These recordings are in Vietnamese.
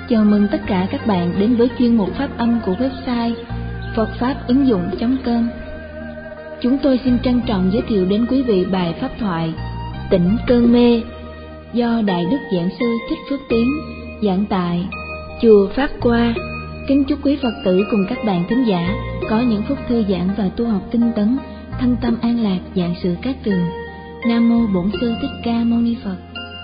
Chào mừng tất cả các bạn đến với chuyên mục phát âm của website phậtfáp-ứng-dụng.com. Chúng tôi xin trân trọng giới thiệu đến quý vị bài pháp thoại Tỉnh cơn mê do Đại Đức Giảng sư Thích Phước Tiến giảng tại Chùa Pháp Qua. Kính chúc quý Phật tử cùng các bạn thính giả có những phút thư giãn và tu học tinh tấn, thân tâm an lạc, vạn sự cát tường. Nam mô Bổn Sư Thích Ca Mâu Ni Phật.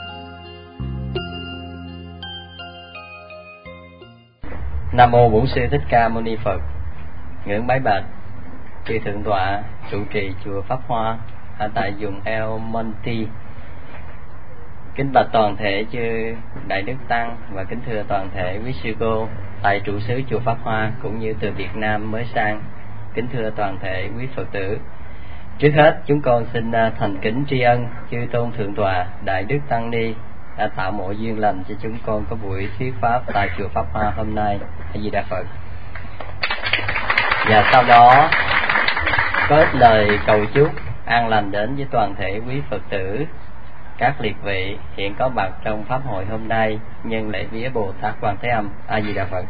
Nam mô Bổn Sư Thích Ca Mâu Ni Phật. Ngưỡng bái bạch chư thượng tọa trụ trì chùa Pháp Hoa ở tại vùng El Monte. Kính bạch toàn thể chư đại đức tăng và kính thưa toàn thể quý sư cô tại trụ xứ chùa Pháp Hoa cũng như từ Việt Nam mới sang. Kính thưa toàn thể quý Phật tử. Trước hết chúng con xin thành kính tri ân chư tôn thượng tọa đại đức tăng ni đã tạo mọi duyên lành cho chúng con có buổi thuyết pháp tại chùa Pháp Hoa hôm nay. A Di Đà Phật. Và sau đó có ít lời cầu chúc an lành đến với toàn thể quý Phật tử, các liệt vị hiện có mặt trong pháp hội hôm nay nhân lễ vía Bồ Tát Quan Thế Âm. A Di Đà Phật.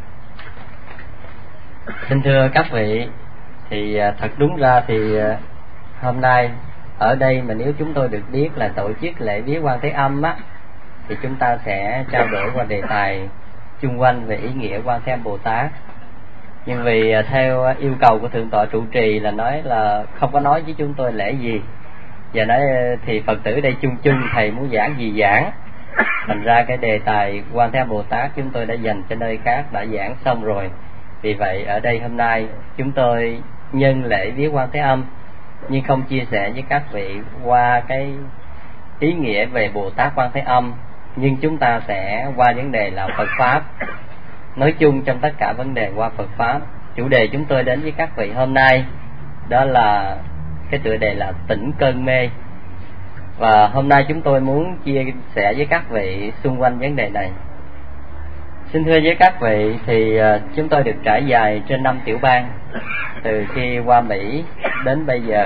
Xin thưa các vị, thì thật đúng ra thì hôm nay ở đây mà nếu chúng tôi được biết là tổ chức lễ vía Quan Thế Âm á, thì chúng ta sẽ trao đổi qua đề tài chung quanh về ý nghĩa Quan Thế Âm Bồ Tát. Nhưng vì theo yêu cầu của thượng tọa trụ trì là nói là không có nói với chúng tôi lễ gì, và nói thì Phật tử đây chung chung thầy muốn giảng gì giảng. Thành ra cái đề tài Quan Thế Âm Bồ Tát chúng tôi đã dành cho nơi khác đã giảng xong rồi. Vì vậy ở đây hôm nay chúng tôi nhân lễ vía Quan Thế Âm nhưng không chia sẻ với các vị qua cái ý nghĩa về Bồ Tát Quan Thế Âm, nhưng chúng ta sẽ qua vấn đề là Phật Pháp, nói chung trong tất cả vấn đề qua Phật Pháp. Chủ đề chúng tôi đến với các vị hôm nay đó là cái tựa đề là tỉnh cơn mê. Và hôm nay chúng tôi muốn chia sẻ với các vị xung quanh vấn đề này. Xin thưa với các vị, thì chúng tôi được trải dài trên 5 tiểu bang từ khi qua Mỹ đến bây giờ.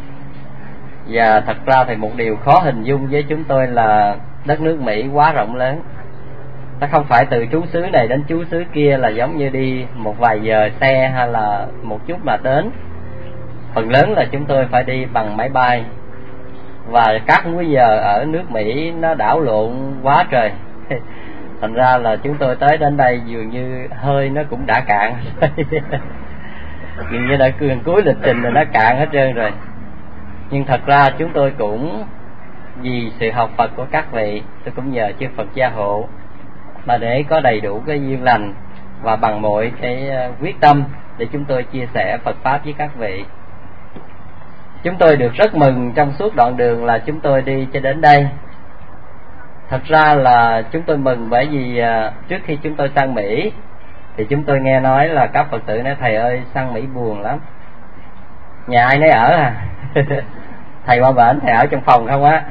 Và thật ra thì một điều khó hình dung với chúng tôi là đất nước Mỹ quá rộng lớn. Nó không phải từ trú xứ này đến trú xứ kia là giống như đi một vài giờ xe hay là một chút mà đến. Phần lớn là chúng tôi phải đi bằng máy bay. Và các múi giờ ở nước Mỹ nó đảo lộn quá trời. Thành ra là chúng tôi tới đến đây dường như hơi nó cũng đã cạn. Dường như đã gần cuối lịch trình rồi nó cạn hết trơn rồi. Nhưng thật ra chúng tôi cũng vì sự học Phật của các vị, tôi cũng nhờ chư Phật gia hộ mà để có đầy đủ cái duyên lành và bằng mọi cái quyết tâm để chúng tôi chia sẻ Phật Pháp với các vị. Chúng tôi được rất mừng trong suốt đoạn đường là chúng tôi đi cho đến đây. Thật ra là chúng tôi mừng bởi vì trước khi chúng tôi sang Mỹ thì chúng tôi nghe nói là các Phật tử nói thầy ơi sang Mỹ buồn lắm, nhà ai nấy ở à. Thầy qua bển thầy ở trong phòng không á.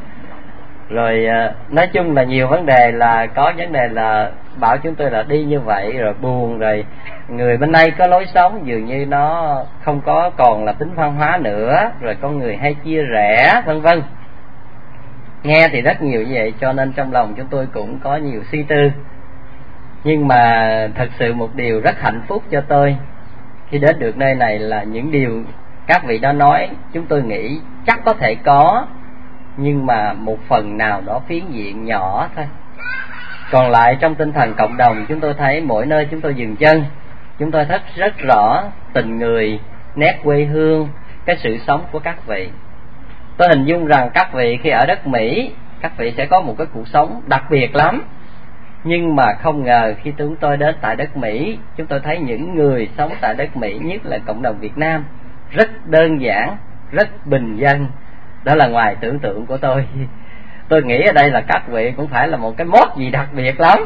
Rồi nói chung là nhiều vấn đề, là có vấn đề là bảo chúng tôi là đi như vậy rồi buồn, rồi người bên đây có lối sống dường như nó không có còn là tính văn hóa nữa, rồi con người hay chia rẽ vân vân. Nghe thì rất nhiều như vậy, cho nên trong lòng chúng tôi cũng có nhiều suy tư. Nhưng mà thật sự một điều rất hạnh phúc cho tôi khi đến được nơi này là những điều các vị đã nói chúng tôi nghĩ chắc có thể có, nhưng mà một phần nào đó phiến diện nhỏ thôi. Còn lại trong tinh thần cộng đồng, chúng tôi thấy mỗi nơi chúng tôi dừng chân, chúng tôi thấy rất rõ tình người, nét quê hương, cái sự sống của các vị. Tôi hình dung rằng các vị khi ở đất Mỹ, các vị sẽ có một cái cuộc sống đặc biệt lắm. Nhưng mà không ngờ khi chúng tôi đến tại đất Mỹ, chúng tôi thấy những người sống tại đất Mỹ, nhất là cộng đồng Việt Nam, rất đơn giản, rất bình dân. Đó là ngoài tưởng tượng của tôi. Tôi nghĩ ở đây là các vị cũng phải là một cái mốt gì đặc biệt lắm.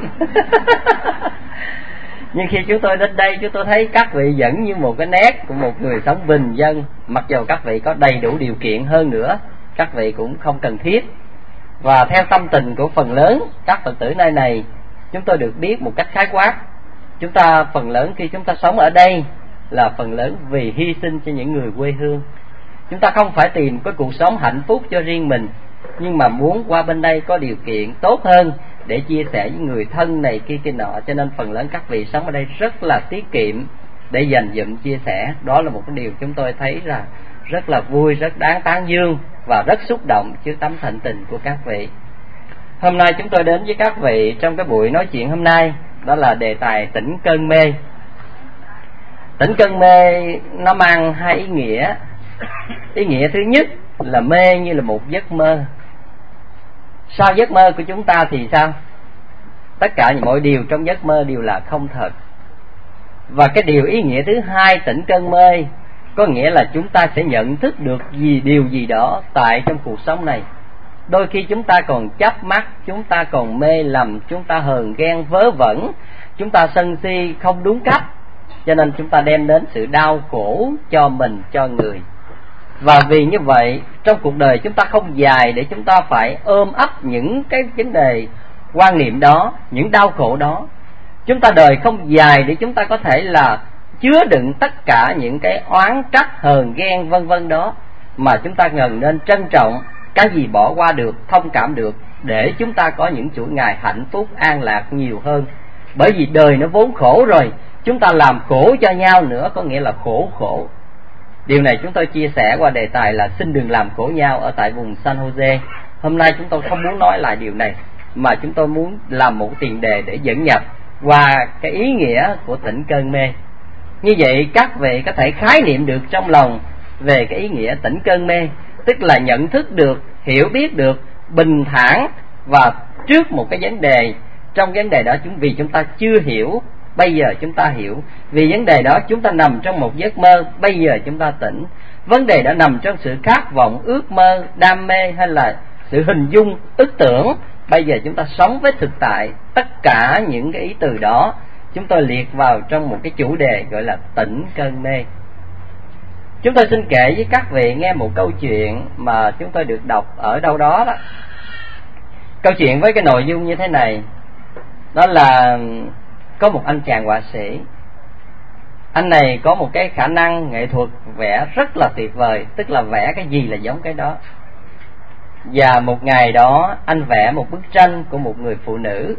Nhưng khi chúng tôi đến đây, chúng tôi thấy các vị vẫn như một cái nét của một người sống bình dân. Mặc dù các vị có đầy đủ điều kiện hơn nữa, các vị cũng không cần thiết. Và theo tâm tình của phần lớn các Phật tử nơi này, chúng tôi được biết một cách khái quát, chúng ta phần lớn khi chúng ta sống ở đây là phần lớn vì hy sinh cho những người quê hương. Chúng ta không phải tìm cái cuộc sống hạnh phúc cho riêng mình, nhưng mà muốn qua bên đây có điều kiện tốt hơn để chia sẻ với người thân này kia nọ, cho nên phần lớn các vị sống ở đây rất là tiết kiệm để dành dụm chia sẻ. Đó là một cái điều chúng tôi thấy là rất là vui, rất đáng tán dương và rất xúc động trước tấm thịnh tình của các vị. Hôm nay chúng tôi đến với các vị trong cái buổi nói chuyện hôm nay, đó là đề tài tỉnh cơn mê. Tỉnh cơn mê nó mang hai ý nghĩa. Ý nghĩa thứ nhất là mê như là một giấc mơ. Sau giấc mơ của chúng ta thì sao? Tất cả mọi điều trong giấc mơ đều là không thật. Và cái điều ý nghĩa thứ hai, tỉnh cơn mê, có nghĩa là chúng ta sẽ nhận thức được điều gì đó tại trong cuộc sống này. Đôi khi chúng ta còn chấp mắc, chúng ta còn mê lầm, chúng ta hờn ghen vớ vẩn, chúng ta sân si không đúng cách, cho nên chúng ta đem đến sự đau khổ cho mình, cho người. Và vì như vậy, trong cuộc đời chúng ta không dài để chúng ta phải ôm ấp những cái vấn đề quan niệm đó, những đau khổ đó. Chúng ta đời không dài để chúng ta có thể là chứa đựng tất cả những cái oán trách, hờn ghen vân vân đó, mà chúng ta cần nên trân trọng cái gì bỏ qua được, thông cảm được, để chúng ta có những chuỗi ngày hạnh phúc an lạc nhiều hơn. Bởi vì đời nó vốn khổ rồi, chúng ta làm khổ cho nhau nữa có nghĩa là khổ. Điều này chúng tôi chia sẻ qua đề tài là xin đừng làm khổ nhau ở tại vùng San Jose. Hôm nay chúng tôi không muốn nói lại điều này, mà chúng tôi muốn làm một tiền đề để dẫn nhập qua cái ý nghĩa của tỉnh cơn mê. Như vậy các vị có thể khái niệm được trong lòng về cái ý nghĩa tỉnh cơn mê, tức là nhận thức được, hiểu biết được, bình thản và trước một cái vấn đề. Trong vấn đề đó vì chúng ta chưa hiểu, bây giờ chúng ta hiểu. Vì vấn đề đó chúng ta nằm trong một giấc mơ, bây giờ chúng ta tỉnh. Vấn đề đã nằm trong sự khát vọng, ước mơ, đam mê hay là sự hình dung, ức tưởng, bây giờ chúng ta sống với thực tại. Tất cả những cái ý từ đó chúng tôi liệt vào trong một cái chủ đề gọi là tỉnh cơn mê. Chúng tôi xin kể với các vị nghe một câu chuyện mà chúng tôi được đọc ở đâu đó đó. Câu chuyện với cái nội dung như thế này, đó là có một anh chàng họa sĩ. Anh này có một cái khả năng nghệ thuật vẽ rất là tuyệt vời, tức là vẽ cái gì là giống cái đó. Và một ngày đó anh vẽ một bức tranh của một người phụ nữ,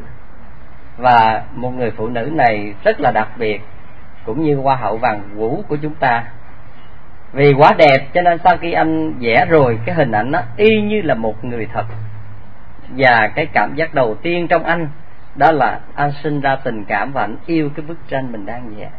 và một người phụ nữ này rất là đặc biệt, cũng như hoa hậu vàng vũ của chúng ta. Vì quá đẹp cho nên sau khi anh vẽ rồi, cái hình ảnh nó y như là một người thật. Và cái cảm giác đầu tiên trong anh đó là anh sinh ra tình cảm và anh yêu cái bức tranh mình đang vẽ.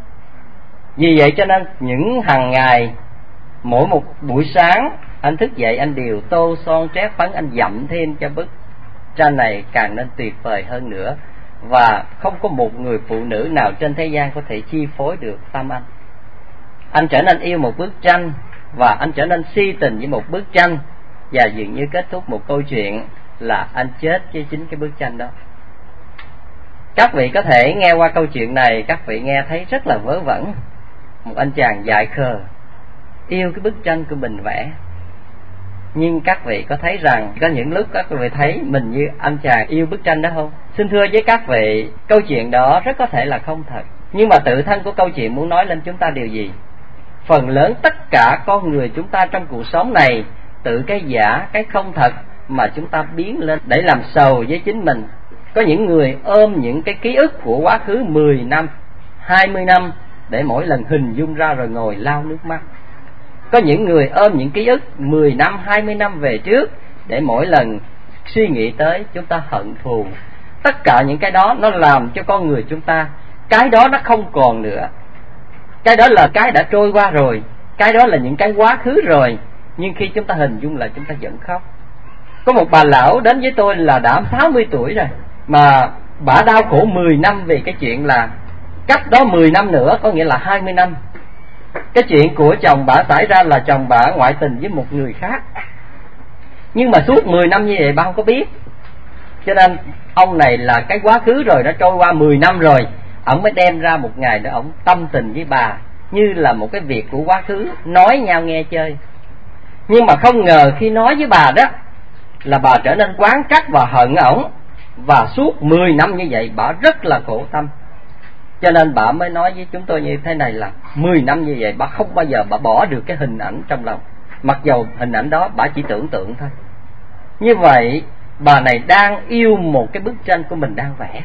Vì vậy cho nên những hàng ngày, mỗi một buổi sáng anh thức dậy, anh đều tô son trét phấn, anh dặm thêm cho bức tranh này càng nên tuyệt vời hơn nữa. Và không có một người phụ nữ nào trên thế gian có thể chi phối được tâm anh. Anh trở nên yêu một bức tranh và anh trở nên si tình với một bức tranh, và dường như kết thúc một câu chuyện là anh chết với chính cái bức tranh đó. Các vị có thể nghe qua câu chuyện này, các vị nghe thấy rất là vớ vẩn. Một anh chàng dại khờ yêu cái bức tranh của mình vẽ. Nhưng các vị có thấy rằng có những lúc các vị thấy mình như anh chàng yêu bức tranh đó không? Xin thưa với các vị, câu chuyện đó rất có thể là không thật. Nhưng mà tự thân của câu chuyện muốn nói lên chúng ta điều gì? Phần lớn tất cả con người chúng ta trong cuộc sống này, tự cái giả, cái không thật mà chúng ta biến lên để làm sầu với chính mình. Có những người ôm những cái ký ức của quá khứ 10 năm, 20 năm để mỗi lần hình dung ra rồi ngồi lau nước mắt. Có những người ôm những ký ức 10 năm, 20 năm về trước để mỗi lần suy nghĩ tới chúng ta hận thù. Tất cả những cái đó nó làm cho con người chúng ta, cái đó nó không còn nữa. Cái đó là cái đã trôi qua rồi, cái đó là những cái quá khứ rồi. Nhưng khi chúng ta hình dung lại chúng ta vẫn khóc. Có một bà lão đến với tôi là đã 60 tuổi rồi, mà bà đau khổ 10 năm về cái chuyện là cách đó 10 năm nữa, có nghĩa là 20 năm. Cái chuyện của chồng bà xảy ra là chồng bà ngoại tình với một người khác. Nhưng mà suốt 10 năm như vậy bà không có biết. Cho nên ông này là cái quá khứ rồi, đã trôi qua 10 năm rồi, ông mới đem ra một ngày để ông tâm tình với bà như là một cái việc của quá khứ, nói nhau nghe chơi. Nhưng mà không ngờ khi nói với bà đó là bà trở nên oán trách và hận ổng. Và suốt 10 năm như vậy bà rất là khổ tâm. Cho nên bà mới nói với chúng tôi như thế này là 10 năm như vậy bà không bao giờ bà bỏ được cái hình ảnh trong lòng. Mặc dầu hình ảnh đó bà chỉ tưởng tượng thôi. Như vậy bà này đang yêu một cái bức tranh của mình đang vẽ.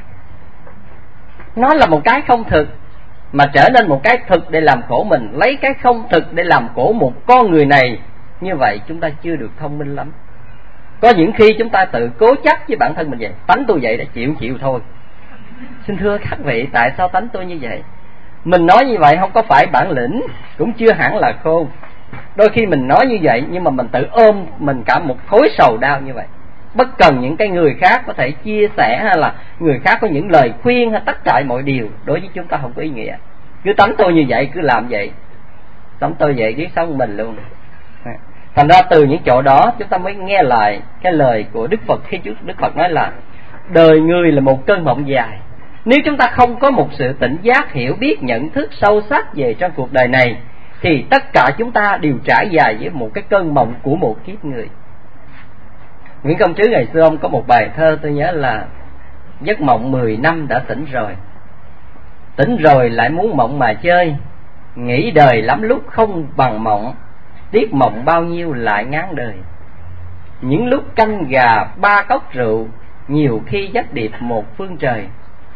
Nó là một cái không thực mà trở nên một cái thực để làm khổ mình, lấy cái không thực để làm khổ một con người này. Như vậy chúng ta chưa được thông minh lắm. Có những khi chúng ta tự cố chấp với bản thân mình vậy, tánh tôi vậy đã chịu thôi. Xin thưa các vị, tại sao tánh tôi như vậy? Mình nói như vậy không có phải bản lĩnh, cũng chưa hẳn là khôn. Đôi khi mình nói như vậy nhưng mà mình tự ôm mình cả một khối sầu đau như vậy. Bất cần những cái người khác có thể chia sẻ, hay là người khác có những lời khuyên hay tất cả mọi điều, đối với chúng ta không có ý nghĩa. Cứ tánh tôi như vậy, cứ làm vậy. Tánh tôi vậy, biết sống mình luôn. Thành ra từ những chỗ đó chúng ta mới nghe lại cái lời của Đức Phật, khi Đức Phật nói là đời người là một cơn mộng dài. Nếu chúng ta không có một sự tỉnh giác, hiểu biết, nhận thức sâu sắc về trong cuộc đời này, thì tất cả chúng ta đều trải dài với một cái cơn mộng của một kiếp người. Nguyễn Công Trứ ngày xưa ông có một bài thơ tôi nhớ là giấc mộng 10 năm đã tỉnh rồi. Tỉnh rồi lại muốn mộng mà chơi, nghĩ đời lắm lúc không bằng mộng, tiếc mộng bao nhiêu lại ngán đời. Những lúc canh gà 3 cốc rượu, nhiều khi giấc điệp một phương trời.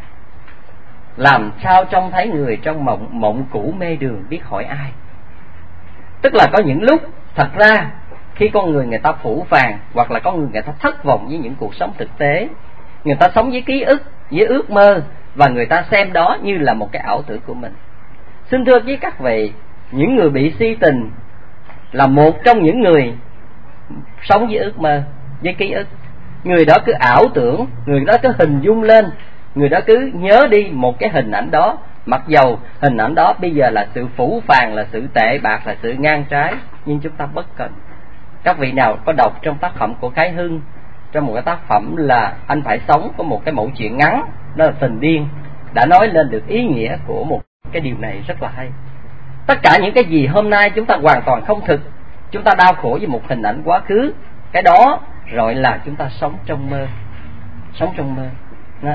Làm sao trông thấy người trong mộng, mộng cũ mê đường biết hỏi ai. Tức là có những lúc thật ra khi con người ta phủ phàng, hoặc là con người ta thất vọng với những cuộc sống thực tế, người ta sống với ký ức, với ước mơ, và người ta xem đó như là một cái ảo tưởng của mình. Xin thưa với các vị, những người bị si tình là một trong những người sống với ước mơ, với ký ức. Người đó cứ ảo tưởng, người đó cứ hình dung lên, người đó cứ nhớ đi một cái hình ảnh đó, mặc dầu hình ảnh đó bây giờ là sự phủ phàng, là sự tệ bạc, là sự ngang trái, nhưng chúng ta bất cần. Các vị nào có đọc trong tác phẩm của Khái Hưng, trong một cái tác phẩm là Anh Phải Sống, có một cái mẫu chuyện ngắn, đó là Tình Điên, đã nói lên được ý nghĩa của một cái điều này rất là hay. Tất cả những cái gì hôm nay chúng ta hoàn toàn không thực, chúng ta đau khổ với một hình ảnh quá khứ, cái đó gọi là chúng ta sống trong mơ. Sống trong mơ đó.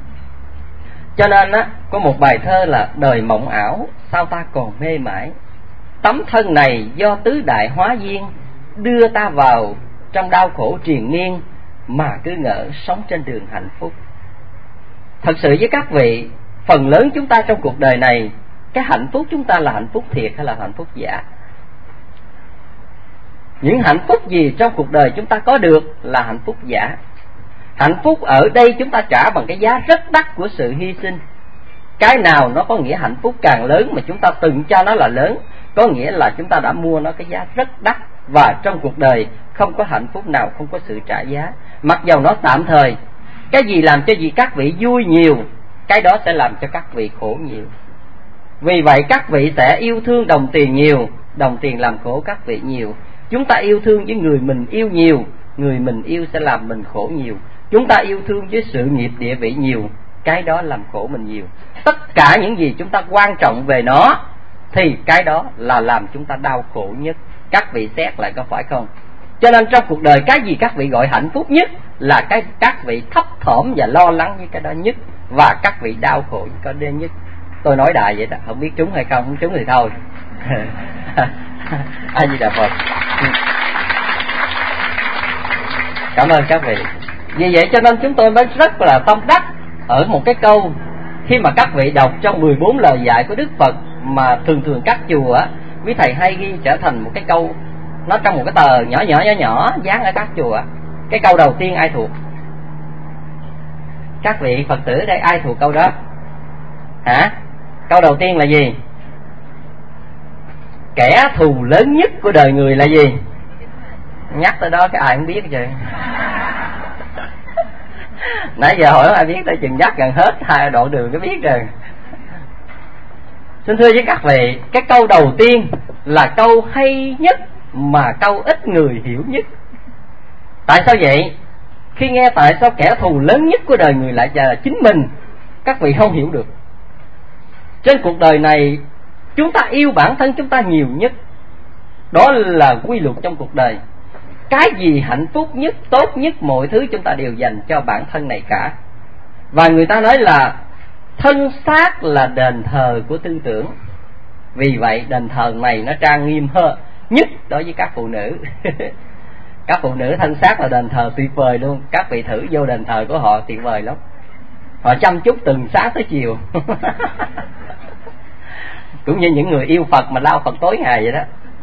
Cho nên á, có một bài thơ là đời mộng ảo, sao ta còn mê mãi. Tấm thân này do tứ đại hóa duyên, đưa ta vào trong đau khổ triền miên, mà cứ ngỡ sống trên đường hạnh phúc. Thật sự với các vị, phần lớn chúng ta trong cuộc đời này, cái hạnh phúc chúng ta là hạnh phúc thiệt hay là hạnh phúc giả? Những hạnh phúc gì trong cuộc đời chúng ta có được là hạnh phúc giả. Hạnh phúc ở đây chúng ta trả bằng cái giá rất đắt của sự hy sinh. Cái nào nó có nghĩa hạnh phúc càng lớn mà chúng ta từng cho nó là lớn, có nghĩa là chúng ta đã mua nó cái giá rất đắt. Và trong cuộc đời không có hạnh phúc nào không có sự trả giá, mặc dầu nó tạm thời. Cái gì làm cho gì các vị vui nhiều, cái đó sẽ làm cho các vị khổ nhiều. Vì vậy các vị sẽ yêu thương đồng tiền nhiều, đồng tiền làm khổ các vị nhiều. Chúng ta yêu thương với người mình yêu nhiều, người mình yêu sẽ làm mình khổ nhiều. Chúng ta yêu thương với sự nghiệp địa vị nhiều, cái đó làm khổ mình nhiều. Tất cả những gì chúng ta quan trọng về nó thì cái đó là làm chúng ta đau khổ nhất. Các vị xét lại có phải không? Cho nên trong cuộc đời cái gì các vị gọi hạnh phúc nhất là cái các vị thấp thỏm và lo lắng với cái đó nhất, và các vị đau khổ với cái đó nhất. Tôi nói đại vậy đó, không biết trúng hay không, không trúng thì thôi. A Di Đà Phật. Cảm ơn các vị. Vì vậy cho nên chúng tôi mới rất là tâm đắc ở một cái câu, khi mà các vị đọc trong 14 lời dạy của Đức Phật mà thường các chùa á, quý thầy hay ghi trở thành một cái câu, nó trong một cái tờ nhỏ dán ở các chùa. Cái câu đầu tiên ai thuộc? Các vị Phật tử ở đây ai thuộc câu đó? Hả? Câu đầu tiên là gì? Kẻ thù lớn nhất của đời người là gì? Nhắc tới đó cái ai cũng biết chứ. Nãy giờ hỏi ai biết, tới chừng nhắc gần hết 2 đoạn đường cái biết rồi. Xin thưa với các vị, cái câu đầu tiên là câu hay nhất mà câu ít người hiểu nhất. Tại sao vậy? Khi nghe tại sao kẻ thù lớn nhất của đời người lại là chính mình, các vị không hiểu được. Trên cuộc đời này chúng ta yêu bản thân chúng ta nhiều nhất. Đó là quy luật trong cuộc đời. Cái gì hạnh phúc nhất, tốt nhất, mọi thứ chúng ta đều dành cho bản thân này cả. Và người ta nói là thân xác là đền thờ của tư tưởng. Vì vậy đền thờ này nó trang nghiêm hơn nhất đối với các phụ nữ. Các phụ nữ thân xác là đền thờ tuyệt vời luôn. Các vị thử vô đền thờ của họ tuyệt vời lắm. Họ chăm chút từ sáng tới chiều. Cũng như những người yêu Phật mà lao Phật tối ngày vậy đó.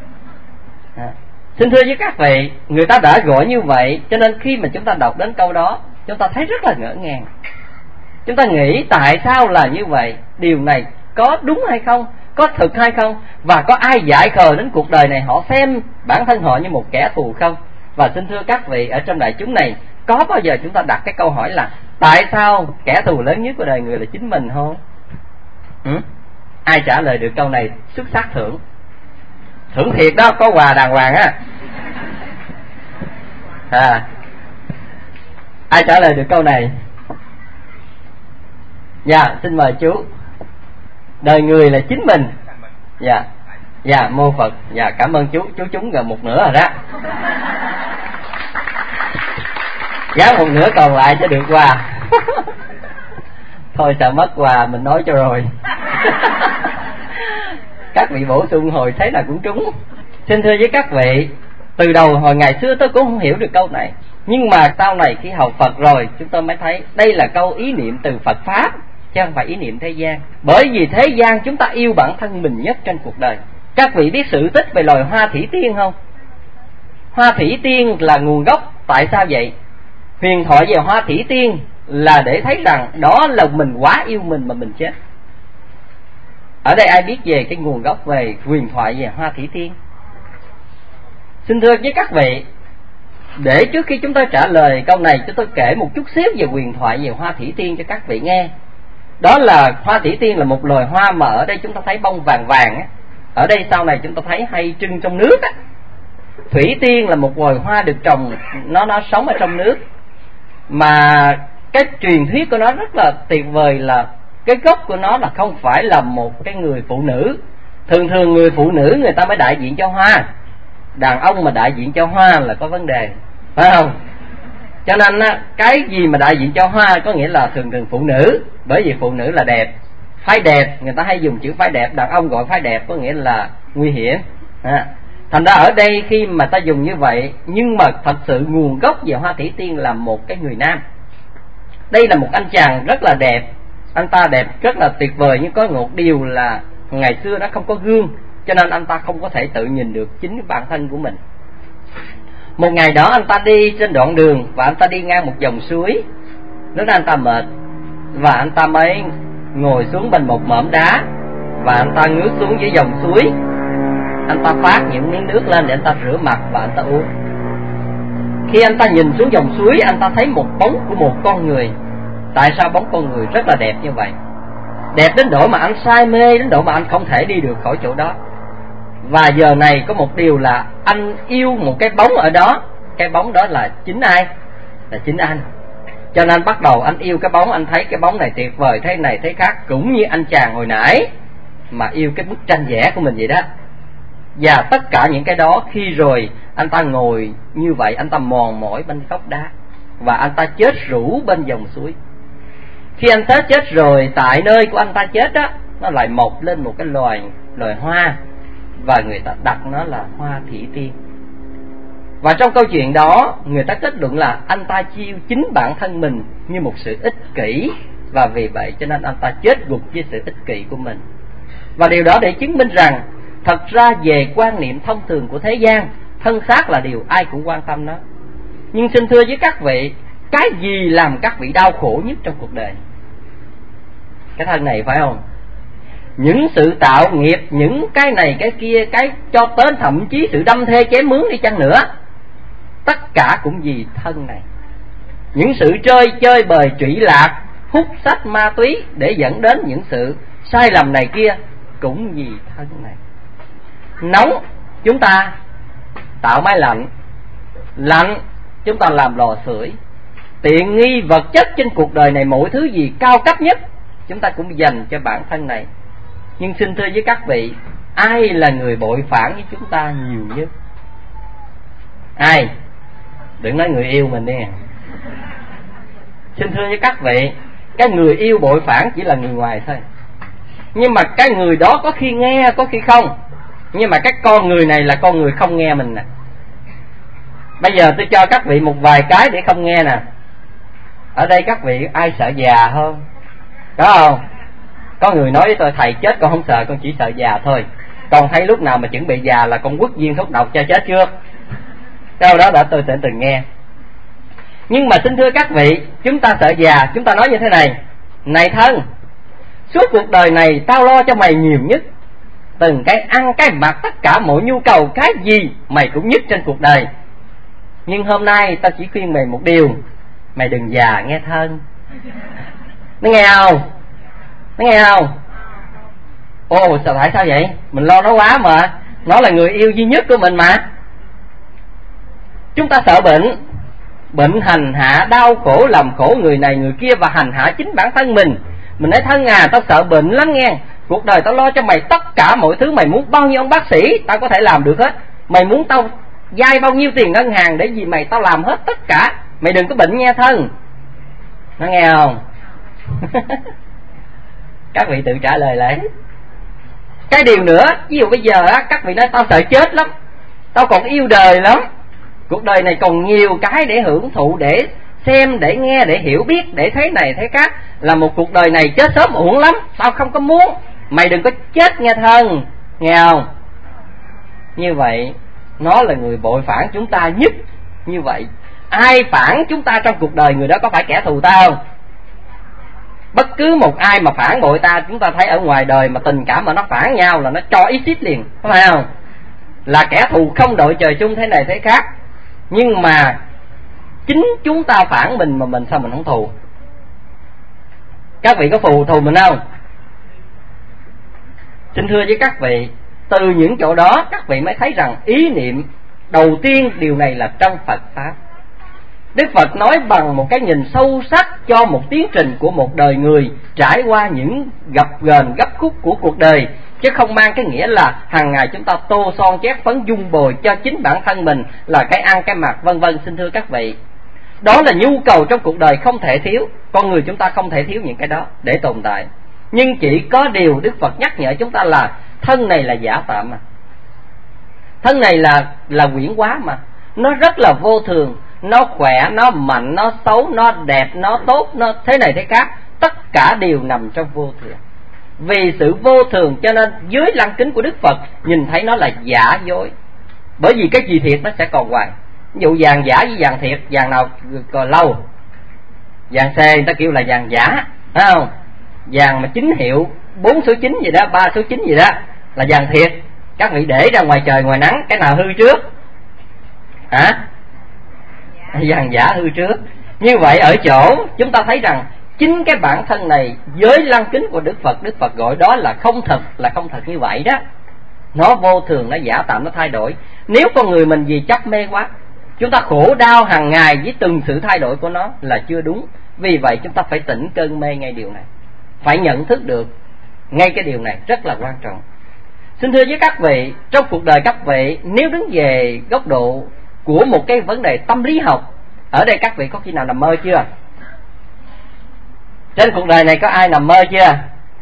Xin thưa với các vị, người ta đã gọi như vậy, cho nên khi mà chúng ta đọc đến câu đó, chúng ta thấy rất là ngỡ ngàng. Chúng ta nghĩ tại sao là như vậy? Điều này có đúng hay không? Có thực hay không? Và có ai dại khờ đến cuộc đời này họ xem bản thân họ như một kẻ thù không? Và xin thưa các vị, ở trong đại chúng này có bao giờ chúng ta đặt cái câu hỏi là tại sao kẻ thù lớn nhất của đời người là chính mình không? Ai trả lời được câu này xuất sắc thưởng. Thưởng thiệt đó, có quà đàng hoàng á. Ai trả lời được câu này? Dạ, xin mời chú. Đời người là chính mình. Dạ, mô Phật. Dạ, cảm ơn chú trúng gần một nửa rồi đó. Giá một nửa còn lại cho được quà. Thôi sợ mất quà mình nói cho rồi. Các vị bổ sung hồi thế nào cũng trúng. Xin thưa với các vị, từ đầu hồi ngày xưa tôi cũng không hiểu được câu này, nhưng mà sau này khi học Phật rồi, chúng tôi mới thấy đây là câu ý niệm từ Phật Pháp, chứ không phải ý niệm thế gian. Bởi vì thế gian chúng ta yêu bản thân mình nhất trên cuộc đời. Các vị biết sự tích về loài hoa thủy tiên không? Hoa thủy tiên là nguồn gốc. Tại sao vậy? Huyền thoại về hoa thủy tiên là để thấy rằng đó là mình quá yêu mình mà mình chết. Ở đây ai biết về cái nguồn gốc về huyền thoại về hoa thủy tiên? Xin thưa với các vị, để trước khi chúng tôi trả lời câu này, chúng tôi kể một chút xíu về huyền thoại về hoa thủy tiên cho các vị nghe. Đó là hoa thủy tiên là một loài hoa mà ở đây chúng ta thấy bông vàng vàng á. Ở đây sau này chúng ta thấy hay trưng trong nước á. Thủy tiên là một loài hoa được trồng, nó sống ở trong nước. Mà cái truyền thuyết của nó rất là tuyệt vời, là cái gốc của nó là không phải là một cái người phụ nữ. Thường thường người phụ nữ người ta mới đại diện cho hoa, đàn ông mà đại diện cho hoa là có vấn đề, phải không? Cho nên cái gì mà đại diện cho hoa có nghĩa là thường thường phụ nữ, bởi vì phụ nữ là đẹp, phái đẹp, người ta hay dùng chữ phái đẹp. Đàn ông gọi phái đẹp có nghĩa là nguy hiểm. Thành ra ở đây khi mà ta dùng như vậy, nhưng mà thật sự nguồn gốc về hoa thủy tiên là một cái người nam. Đây là một anh chàng rất là đẹp, anh ta đẹp rất là tuyệt vời, nhưng có một điều là ngày xưa nó không có gương, cho nên anh ta không có thể tự nhìn được chính bản thân của mình. Một ngày đó anh ta đi trên đoạn đường và anh ta đi ngang một dòng suối. Lúc đó anh ta mệt và anh ta mới ngồi xuống bên một mỏm đá và anh ta ngước xuống dưới dòng suối. Anh ta phát những miếng nước lên để anh ta rửa mặt và anh ta uống. Khi anh ta nhìn xuống dòng suối, anh ta thấy một bóng của một con người. Tại sao bóng con người rất là đẹp như vậy? Đẹp đến độ mà anh say mê, đến độ mà anh không thể đi được khỏi chỗ đó. Và giờ này có một điều là anh yêu một cái bóng ở đó. Cái bóng đó là chính ai? Là chính anh. Cho nên bắt đầu anh yêu cái bóng. Anh thấy cái bóng này tuyệt vời, thế này thế khác, cũng như anh chàng hồi nãy mà yêu cái bức tranh vẽ của mình vậy đó. Và tất cả những cái đó khi rồi anh ta ngồi như vậy, anh ta mòn mỏi bên góc đá và anh ta chết rũ bên dòng suối. Khi anh ta chết rồi, tại nơi của anh ta chết đó, nó lại mọc lên một cái loài hoa, và người ta đặt nó là hoa thủy tiên. Và trong câu chuyện đó, người ta kết luận là anh ta chiêu chính bản thân mình như một sự ích kỷ, và vì vậy cho nên anh ta chết gục với sự ích kỷ của mình. Và điều đó để chứng minh rằng thật ra về quan niệm thông thường của thế gian, thân xác là điều ai cũng quan tâm đó. Nhưng xin thưa với các vị, cái gì làm các vị đau khổ nhất trong cuộc đời? Cái thân này phải không? Những sự tạo nghiệp, những cái này cái kia, cái cho tới thậm chí sự đâm thê chém mướn đi chăng nữa, tất cả cũng vì thân này. Những sự chơi bời trụy lạc, hút sách ma túy để dẫn đến những sự sai lầm này kia cũng vì thân này. Nóng chúng ta tạo máy lạnh, lạnh chúng ta làm lò sưởi. Tiện nghi vật chất trên cuộc đời này, mỗi thứ gì cao cấp nhất chúng ta cũng dành cho bản thân này. Nhưng xin thưa với các vị, ai là người bội phản với chúng ta nhiều nhất? Ai? Đừng nói người yêu mình đi. Xin thưa với các vị, cái người yêu bội phản chỉ là người ngoài thôi. Nhưng mà cái người đó có khi nghe, có khi không. Nhưng mà cái con người này là con người không nghe mình nè. Bây giờ tôi cho các vị một vài cái để không nghe nè. Ở đây các vị ai sợ già không? Có không? Có người nói với tôi, thầy chết con không sợ, con chỉ sợ già thôi. Con thấy lúc nào mà chuẩn bị già là con quất viên thuốc độc cho chết chưa? Câu đó đã tôi từng nghe. Nhưng mà xin thưa các vị, chúng ta sợ già, chúng ta nói như thế này: này thân, suốt cuộc đời này tao lo cho mày nhiều nhất, từng cái ăn cái mặc, tất cả mọi nhu cầu, cái gì mày cũng nhất trên cuộc đời. Nhưng hôm nay tao chỉ khuyên mày một điều: mày đừng già nghe thân. Nó nghe không? Nó nghe không? Ồ, tại sao vậy? Mình lo nó quá mà. Nó là người yêu duy nhất của mình mà. Chúng ta sợ bệnh. Bệnh hành hạ, đau khổ, làm khổ người này người kia và hành hạ chính bản thân mình. Mình nói thân à, tao sợ bệnh lắm nghe. Cuộc đời tao lo cho mày tất cả mọi thứ. Mày muốn bao nhiêu ông bác sĩ tao có thể làm được hết. Mày muốn tao vay bao nhiêu tiền ngân hàng để gì mày tao làm hết tất cả. Mày đừng có bệnh nghe thân. Nó nghe không? Các vị tự trả lời lại. Cái điều nữa, ví dụ bây giờ á, các vị nói tao sợ chết lắm, tao còn yêu đời lắm, cuộc đời này còn nhiều cái để hưởng thụ, để xem, để nghe, để hiểu biết, để thấy này thấy khác, là một cuộc đời này chết sớm uổng lắm, tao không có muốn. Mày đừng có chết nghe thân, nghe không? Như vậy nó là người bội phản chúng ta nhất. Như vậy ai phản chúng ta trong cuộc đời, người đó có phải kẻ thù ta không? Bất cứ một ai mà phản bội ta, chúng ta thấy ở ngoài đời mà tình cảm mà nó phản nhau là nó cho exit liền, có phải không? Là kẻ thù không đội trời chung thế này thế khác. Nhưng mà chính chúng ta phản mình mà mình sao mình không thù? Các vị có thù mình không? Xin thưa với các vị, từ những chỗ đó các vị mới thấy rằng ý niệm đầu tiên điều này là trong Phật Pháp. Đức Phật nói bằng một cái nhìn sâu sắc cho một tiến trình của một đời người trải qua những gập ghềnh gấp khúc của cuộc đời, chứ không mang cái nghĩa là hàng ngày chúng ta tô son chét phấn dung bồi cho chính bản thân mình, là cái ăn cái mặc vân vân. Xin thưa các vị, đó là nhu cầu trong cuộc đời không thể thiếu. Con người chúng ta không thể thiếu những cái đó để tồn tại. Nhưng chỉ có điều Đức Phật nhắc nhở chúng ta là thân này là giả tạm mà. Thân này là quyển hóa mà. Nó rất là vô thường. Nó khỏe, nó mạnh, nó xấu, nó đẹp, nó tốt, nó thế này thế khác. Tất cả đều nằm trong vô thường. Vì sự vô thường cho nên dưới lăng kính của Đức Phật nhìn thấy nó là giả dối. Bởi vì cái gì thiệt nó sẽ còn hoài. Ví dụ vàng giả với vàng thiệt, vàng nào còn lâu? Vàng xề người ta kêu là vàng giả, phải không? Vàng mà chính hiệu 4 số 9 gì đó, 3 số 9 gì đó là vàng thiệt. Các vị để ra ngoài trời ngoài nắng, cái nào hư trước? Hả? Vàng giả hư trước. Như vậy ở chỗ chúng ta thấy rằng chính cái bản thân này với lăng kính của Đức Phật gọi đó là không thật, là không thật như vậy đó. Nó vô thường, nó giả tạm, nó thay đổi. Nếu con người mình vì chấp mê quá, chúng ta khổ đau hàng ngày với từng sự thay đổi của nó là chưa đúng. Vì vậy chúng ta phải tỉnh cơn mê ngay điều này, phải nhận thức được ngay cái điều này rất là quan trọng. Xin thưa với các vị, trong cuộc đời các vị nếu đứng về góc độ của một cái vấn đề tâm lý học, ở đây các vị có khi nào nằm mơ chưa? Trên cuộc đời này có ai nằm mơ chưa?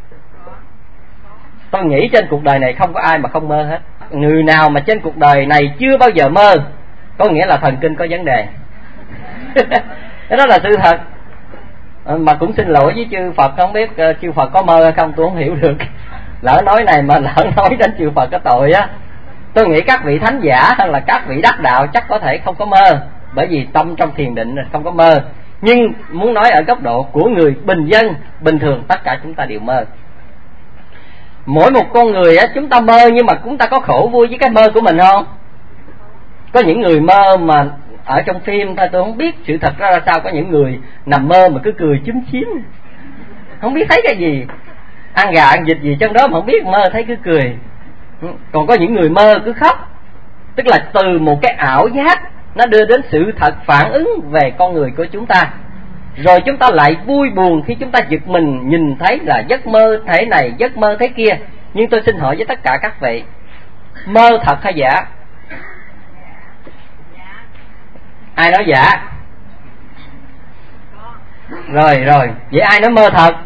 Tôi nghĩ trên cuộc đời này không có ai mà không mơ hết. Người nào mà trên cuộc đời này chưa bao giờ mơ có nghĩa là thần kinh có vấn đề. Đó là sự thật. Mà cũng xin lỗi với chư Phật, không biết chư Phật có mơ hay không tôi không hiểu được. Lỡ nói này mà lỡ nói đến chư Phật có tội á. Tôi nghĩ các vị thánh giả hay là các vị đắc đạo chắc có thể không có mơ, bởi vì tâm trong thiền định không có mơ. Nhưng muốn nói ở góc độ của người bình dân, bình thường, tất cả chúng ta đều mơ. Mỗi một con người á, chúng ta mơ nhưng mà chúng ta có khổ vui với cái mơ của mình không? Có những người mơ mà ở trong phim thôi, tôi không biết sự thật ra sao. Có những người nằm mơ mà cứ cười chúm chím, không biết thấy cái gì, ăn gà ăn vịt gì trong đó mà không biết, mơ thấy cứ cười. Còn có những người mơ cứ khóc. Tức là từ một cái ảo giác nó đưa đến sự thật phản ứng về con người của chúng ta. Rồi chúng ta lại vui buồn khi chúng ta giật mình nhìn thấy là giấc mơ thế này, giấc mơ thế kia. Nhưng tôi xin hỏi với tất cả các vị, mơ thật hay giả? Ai nói giả? Rồi, vậy ai nói mơ thật?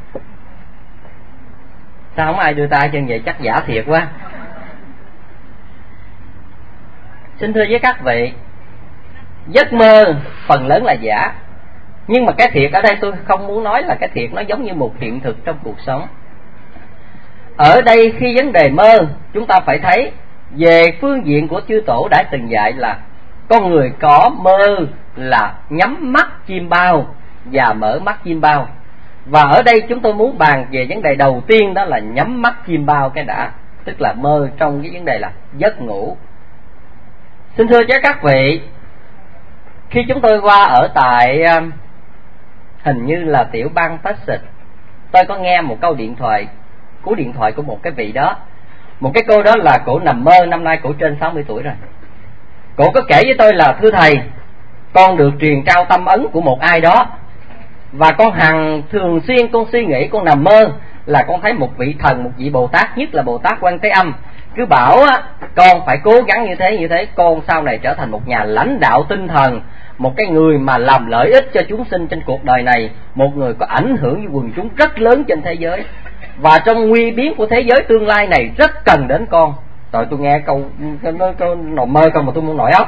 Sao không ai đưa tay chân vậy? Chắc giả thiệt quá. Xin thưa với các vị, giấc mơ phần lớn là giả. Nhưng mà cái thiệt ở đây tôi không muốn nói là cái thiệt, nó giống như một hiện thực trong cuộc sống. Ở đây khi vấn đề mơ, chúng ta phải thấy về phương diện của chư tổ đã từng dạy là con người có mơ là nhắm mắt chiêm bao và mở mắt chiêm bao. Và ở đây chúng tôi muốn bàn về vấn đề đầu tiên, đó là nhắm mắt chiêm bao cái đã, tức là mơ trong cái vấn đề là giấc ngủ. Xin thưa các vị, khi chúng tôi qua ở tại hình như là tiểu bang Texas, tôi có nghe một câu điện thoại, cú điện thoại của một cái vị đó. Một cái cô đó là cổ nằm mơ, năm nay cổ trên 60 tuổi rồi. Cổ có kể với tôi là: thưa thầy, con được truyền trao tâm ấn của một ai đó, và con thường xuyên con suy nghĩ, con nằm mơ là con thấy một vị thần, một vị Bồ Tát, nhất là Bồ Tát Quan Thế Âm, cứ bảo con phải cố gắng như thế, con sau này trở thành một nhà lãnh đạo tinh thần, một cái người mà làm lợi ích cho chúng sinh trên cuộc đời này, một người có ảnh hưởng với quần chúng rất lớn trên thế giới, và trong nguy biến của thế giới tương lai này rất cần đến con. Rồi tôi nghe câu nằm mơ câu mà tôi muốn nổi óc.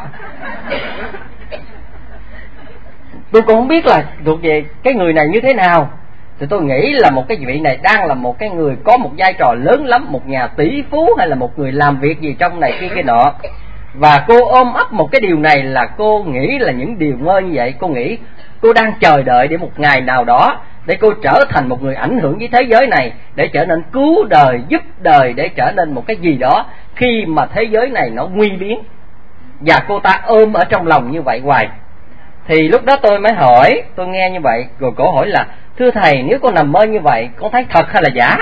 Tôi cũng không biết là thuộc về cái người này như thế nào, thì tôi nghĩ là một cái vị này đang là một cái người có một vai trò lớn lắm, một nhà tỷ phú hay là một người làm việc gì trong này kia nọ. Và cô ôm ấp một cái điều này là cô nghĩ là những điều mơ như vậy, cô nghĩ cô đang chờ đợi để một ngày nào đó để cô trở thành một người ảnh hưởng với thế giới này, để trở nên cứu đời, giúp đời, để trở nên một cái gì đó khi mà thế giới này nó nguy biến. Và cô ta ôm ở trong lòng như vậy hoài. Thì lúc đó tôi mới hỏi, tôi nghe như vậy, rồi cổ hỏi là: thưa thầy, nếu con nằm mơ như vậy, con thấy thật hay là giả?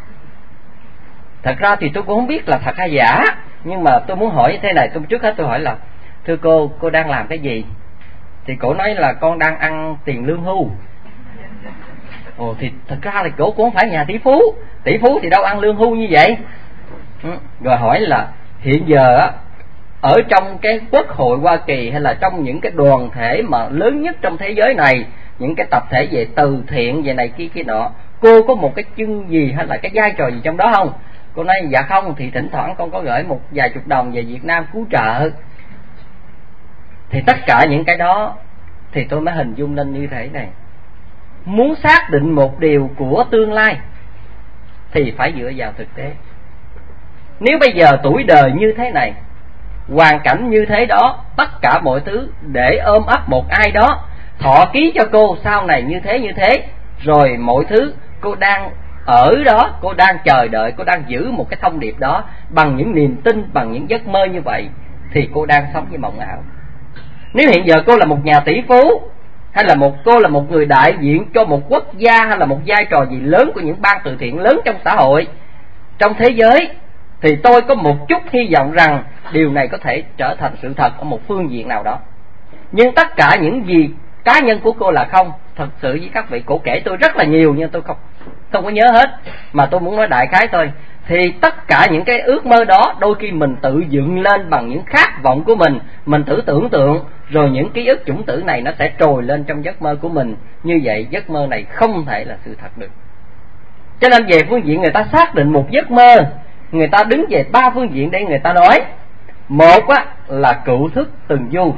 Thật ra thì tôi cũng không biết là thật hay giả, nhưng mà tôi muốn hỏi như thế này. Trước hết tôi hỏi là: thưa cô đang làm cái gì? Thì cổ nói là con đang ăn tiền lương hưu. Ồ, thì thật ra là cổ cũng không phải nhà tỷ phú thì đâu ăn lương hưu như vậy. Rồi hỏi là hiện giờ ở trong cái Quốc hội Hoa Kỳ hay là trong những cái đoàn thể mà lớn nhất trong thế giới này, những cái tập thể về từ thiện về này kia nọ, cô có một cái chân gì hay là cái vai trò gì trong đó không? Cô nói dạ không, thì thỉnh thoảng con có gửi một vài chục đồng về Việt Nam cứu trợ. Thì tất cả những cái đó thì tôi mới hình dung lên như thế này: muốn xác định một điều của tương lai thì phải dựa vào thực tế. Nếu bây giờ tuổi đời như thế này, hoàn cảnh như thế đó, tất cả mọi thứ để ôm ấp một ai đó thọ ký cho cô sau này như thế, rồi mọi thứ cô đang ở đó, cô đang chờ đợi, cô đang giữ một cái thông điệp đó bằng những niềm tin, bằng những giấc mơ như vậy, thì cô đang sống với mộng ảo. Nếu hiện giờ cô là một nhà tỷ phú, hay là cô là một người đại diện cho một quốc gia, hay là một vai trò gì lớn của những ban từ thiện lớn trong xã hội, trong thế giới, thì tôi có một chút hy vọng rằng điều này có thể trở thành sự thật ở một phương diện nào đó. Nhưng tất cả những gì cá nhân của cô là không. Thật sự với các vị, cổ kể tôi rất là nhiều nhưng tôi không có nhớ hết, mà tôi muốn nói đại khái thôi. Thì tất cả những cái ước mơ đó đôi khi mình tự dựng lên bằng những khát vọng của mình tự tưởng tượng, rồi những ký ức chủng tử này nó sẽ trồi lên trong giấc mơ của mình. Như vậy giấc mơ này không thể là sự thật được. Cho nên về phương diện người ta xác định một giấc mơ, người ta đứng về 3 phương diện để người ta nói. Một là cựu thức từng du,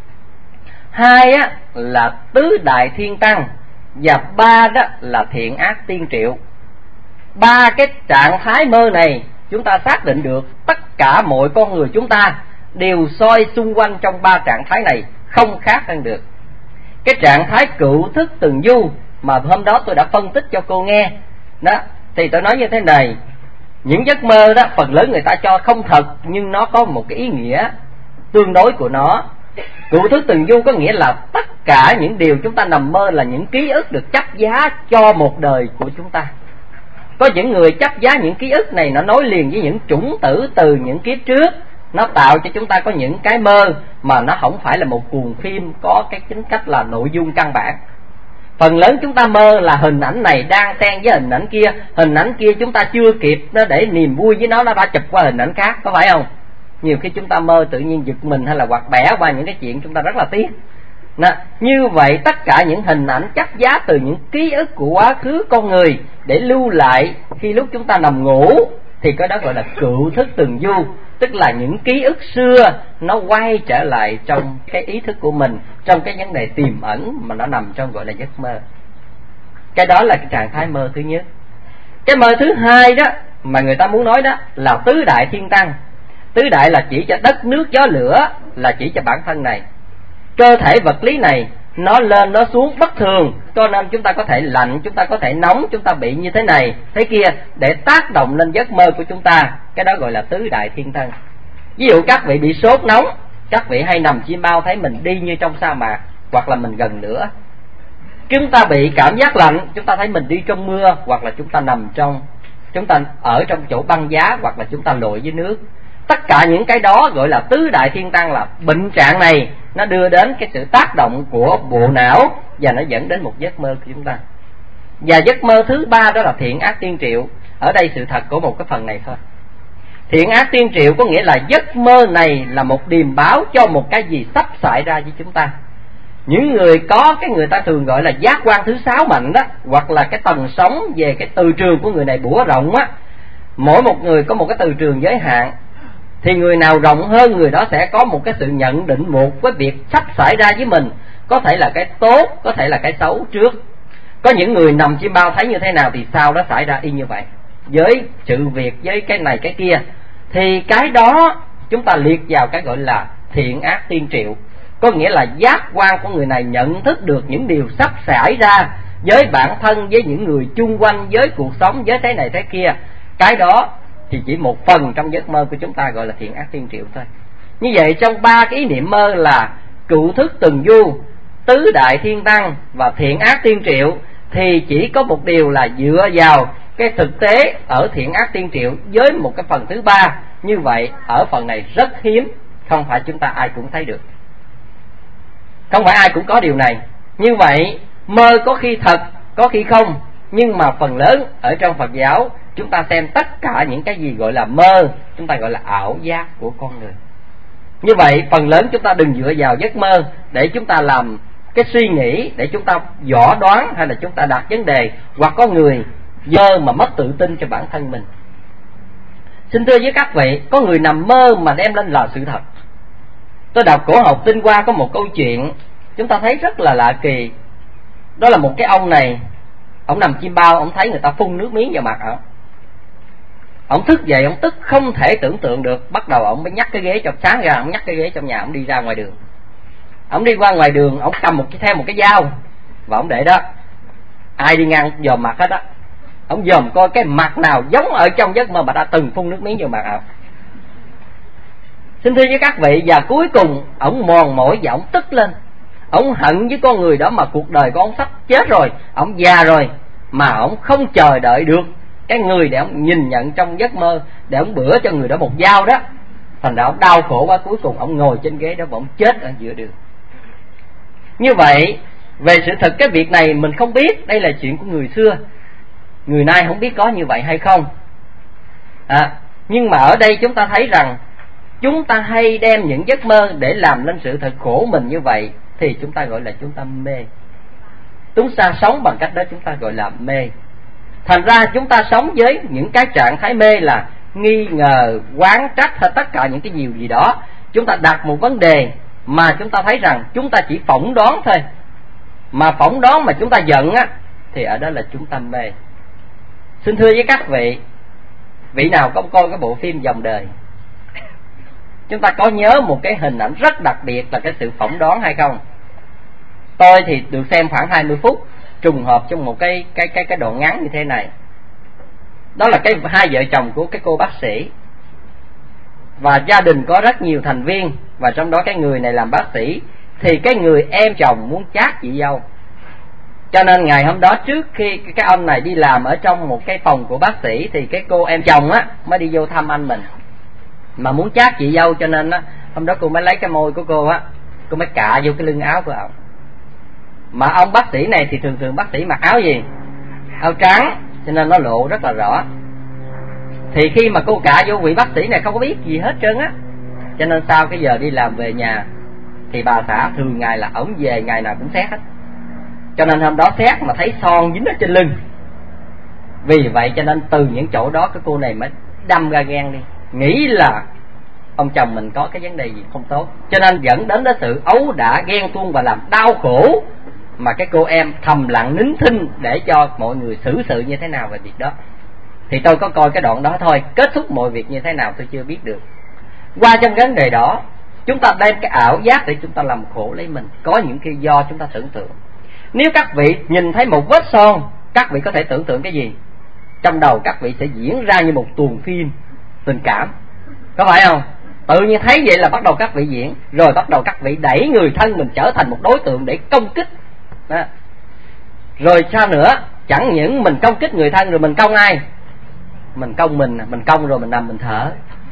2 là tứ đại thiên tăng, và 3 đó là thiện ác tiên triệu. 3 cái trạng thái mơ này chúng ta xác định được tất cả mọi con người chúng ta đều xoay xung quanh trong 3 trạng thái này, không khác hơn được. Cái trạng thái cựu thức từng du mà hôm đó tôi đã phân tích cho cô nghe đó, thì tôi nói như thế này: những giấc mơ đó phần lớn người ta cho không thật, nhưng nó có một cái ý nghĩa tương đối của nó. Cựu thức từng du có nghĩa là tất cả những điều chúng ta nằm mơ là những ký ức được chấp giá cho một đời của chúng ta. Có những người chấp giá những ký ức này, nó nối liền với những chủng tử từ những kiếp trước, nó tạo cho chúng ta có những cái mơ mà nó không phải là một cuồng phim có cái tính cách là nội dung căn bản. Phần lớn chúng ta mơ là hình ảnh này đang xen với hình ảnh kia chúng ta chưa kịp nó để niềm vui với nó đã chụp qua hình ảnh khác, có phải không? Nhiều khi chúng ta mơ tự nhiên giật mình hay là quạt bẻ qua những cái chuyện chúng ta rất là tiếc. Như vậy tất cả những hình ảnh chấp giá từ những ký ức của quá khứ con người để lưu lại khi lúc chúng ta nằm ngủ, thì cái đó gọi là cựu thức từng du. tức là những ký ức xưa nó quay trở lại trong cái ý thức của mình, trong cái vấn đề tiềm ẩn mà nó nằm trong gọi là giấc mơ. Cái đó là cái trạng thái mơ thứ nhất. Cái mơ thứ hai đó mà người ta muốn nói đó là tứ đại thiên tăng. Tứ đại là chỉ cho đất nước gió lửa, là chỉ cho bản thân này. Cơ thể vật lý này nó lên nó xuống bất thường, cho nên chúng ta có thể lạnh, chúng ta có thể nóng, chúng ta bị như thế này thế kia để tác động lên giấc mơ của chúng ta. Cái đó gọi là tứ đại thiên tăng. Ví dụ các vị bị sốt nóng, các vị hay nằm chim bao thấy mình đi như trong sa mạc, hoặc là mình gần lửa. Chúng ta bị cảm giác lạnh, chúng ta thấy mình đi trong mưa, hoặc là chúng ta ở trong chỗ băng giá, hoặc là chúng ta lội dưới nước. Tất cả những cái đó gọi là tứ đại thiên tăng, là bệnh trạng này nó đưa đến cái sự tác động của bộ não và nó dẫn đến một giấc mơ của chúng ta. Và giấc mơ thứ ba đó là thiện ác tiên triệu. Ở đây sự thật của một cái phần này thôi. Thiện ác tiên triệu có nghĩa là giấc mơ này là một điềm báo cho một cái gì sắp xảy ra với chúng ta. Những người có cái người ta thường gọi là giác quan thứ 6 mạnh đó, hoặc là cái tầng sống về cái từ trường của người này bủa rộng á. Mỗi một người có một cái từ trường giới hạn, thì người nào rộng hơn người đó sẽ có một cái sự nhận định một cái việc sắp xảy ra với mình, có thể là cái tốt, có thể là cái xấu trước. Có những người nằm chim bao thấy như thế nào thì sau đó xảy ra y như vậy, với sự việc, với cái này cái kia. Thì cái đó chúng ta liệt vào cái gọi là thiện ác tiên triệu. Có nghĩa là giác quan của người này nhận thức được những điều sắp xảy ra với bản thân, với những người chung quanh, với cuộc sống, với thế này thế kia. Cái đó thì chỉ một phần trong giấc mơ của chúng ta gọi là thiện ác tiên triệu thôi. Như vậy trong ba cái ý niệm mơ là cựu thức từng du, tứ đại thiên tăng và thiện ác tiên triệu, thì chỉ có một điều là dựa vào cái thực tế ở thiện ác tiên triệu với một cái phần thứ ba. Như vậy ở phần này rất hiếm, không phải chúng ta ai cũng thấy được, không phải ai cũng có điều này. Như vậy mơ có khi thật, có khi không, nhưng mà phần lớn ở trong Phật giáo chúng ta xem tất cả những cái gì gọi là mơ, chúng ta gọi là ảo giác của con người. Như vậy phần lớn chúng ta đừng dựa vào giấc mơ để chúng ta làm cái suy nghĩ, để chúng ta dò đoán hay là chúng ta đặt vấn đề, hoặc có người mơ mà mất tự tin cho bản thân mình. Xin thưa với các vị, có người nằm mơ mà đem lên là sự thật. Tôi đọc cổ học Tinh Hoa có một câu chuyện chúng ta thấy rất là lạ kỳ. Đó là một cái ông này, ông nằm chim bao, ông thấy người ta phun nước miếng vào mặt ông. Ông thức dậy, ông tức không thể tưởng tượng được. Bắt đầu ông mới nhắc cái ghế, cho sáng ra ông nhắc cái ghế trong nhà, ông đi ra ngoài đường. Ông đi qua ngoài đường, ông cầm theo một cái dao và ông để đó. Ai đi ngang dòm mặt hết á. Ông dòm coi cái mặt nào giống ở trong giấc mơ mà đã từng phun nước miếng vào mặt ông. Xin thưa với các vị, và cuối cùng ông mòn mỏi và ông tức lên. Ông hận với con người đó mà cuộc đời của ông sắp chết rồi, ông già rồi, mà ông không chờ đợi được cái người để ông nhìn nhận trong giấc mơ, để ông bữa cho người đó một dao đó. Thành ra ông đau khổ quá, cuối cùng ông ngồi trên ghế đó và ông chết ở giữa đường. Như vậy về sự thật cái việc này mình không biết, đây là chuyện của người xưa, người nay không biết có như vậy hay không. Nhưng mà ở đây chúng ta thấy rằng chúng ta hay đem những giấc mơ để làm lên sự thật khổ mình như vậy, thì chúng ta gọi là chúng ta mê. Chúng ta sống bằng cách đó chúng ta gọi là mê. Thành ra chúng ta sống với những cái trạng thái mê là nghi ngờ, oán trách hay tất cả những cái điều gì đó. Chúng ta đặt một vấn đề mà chúng ta thấy rằng chúng ta chỉ phỏng đoán thôi, mà phỏng đoán mà chúng ta giận á, thì ở đó là chúng ta mê. Xin thưa với các vị, vị nào có coi cái bộ phim Dòng Đời, chúng ta có nhớ một cái hình ảnh rất đặc biệt là cái sự phỏng đoán hay không? Tôi thì được xem khoảng 20 phút, trùng hợp trong một cái đoạn ngắn như thế này. Đó là cái hai vợ chồng của cái cô bác sĩ, và gia đình có rất nhiều thành viên, và trong đó cái người này làm bác sĩ, thì cái người em chồng muốn chát chị dâu. Cho nên ngày hôm đó trước khi cái ông này đi làm ở trong một cái phòng của bác sĩ, thì cái cô em chồng á mới đi vô thăm anh mình, mà muốn chát chị dâu, cho nên á hôm đó cô mới lấy cái môi của cô á, cô mới cạ vô cái lưng áo của ông. Mà ông bác sĩ này thì thường bác sĩ mặc áo gì? Áo trắng, cho nên nó lộ rất là rõ. Thì khi mà cô cạ vô, vị bác sĩ này không có biết gì hết trơn á. Cho nên sau cái giờ đi làm về nhà thì bà xã thường ngày là ổng về ngày nào cũng xét hết. Cho nên hôm đó xét mà thấy son dính ở trên lưng. Vì vậy cho nên từ những chỗ đó cái cô này mới đâm ra ghen đi, nghĩ là ông chồng mình có cái vấn đề gì không tốt, cho nên dẫn đến đó sự ấu đả, ghen tuông và làm đau khổ, mà cái cô em thầm lặng nín thinh để cho mọi người xử sự như thế nào về việc đó. Thì tôi có coi cái đoạn đó thôi, kết thúc mọi việc như thế nào tôi chưa biết được. Qua trong vấn đề đó, chúng ta đem cái ảo giác để chúng ta làm khổ lấy mình. Có những cái do chúng ta tưởng tượng. Nếu các vị nhìn thấy một vết son, các vị có thể tưởng tượng cái gì? Trong đầu các vị sẽ diễn ra như một tuồng phim tình cảm, có phải không? Tự nhiên thấy vậy là bắt đầu các vị diễn, rồi bắt đầu các vị đẩy người thân mình trở thành một đối tượng để công kích đó. Rồi sao nữa? Chẳng những mình công kích người thân, rồi mình công ai? Mình công rồi mình nằm mình thở,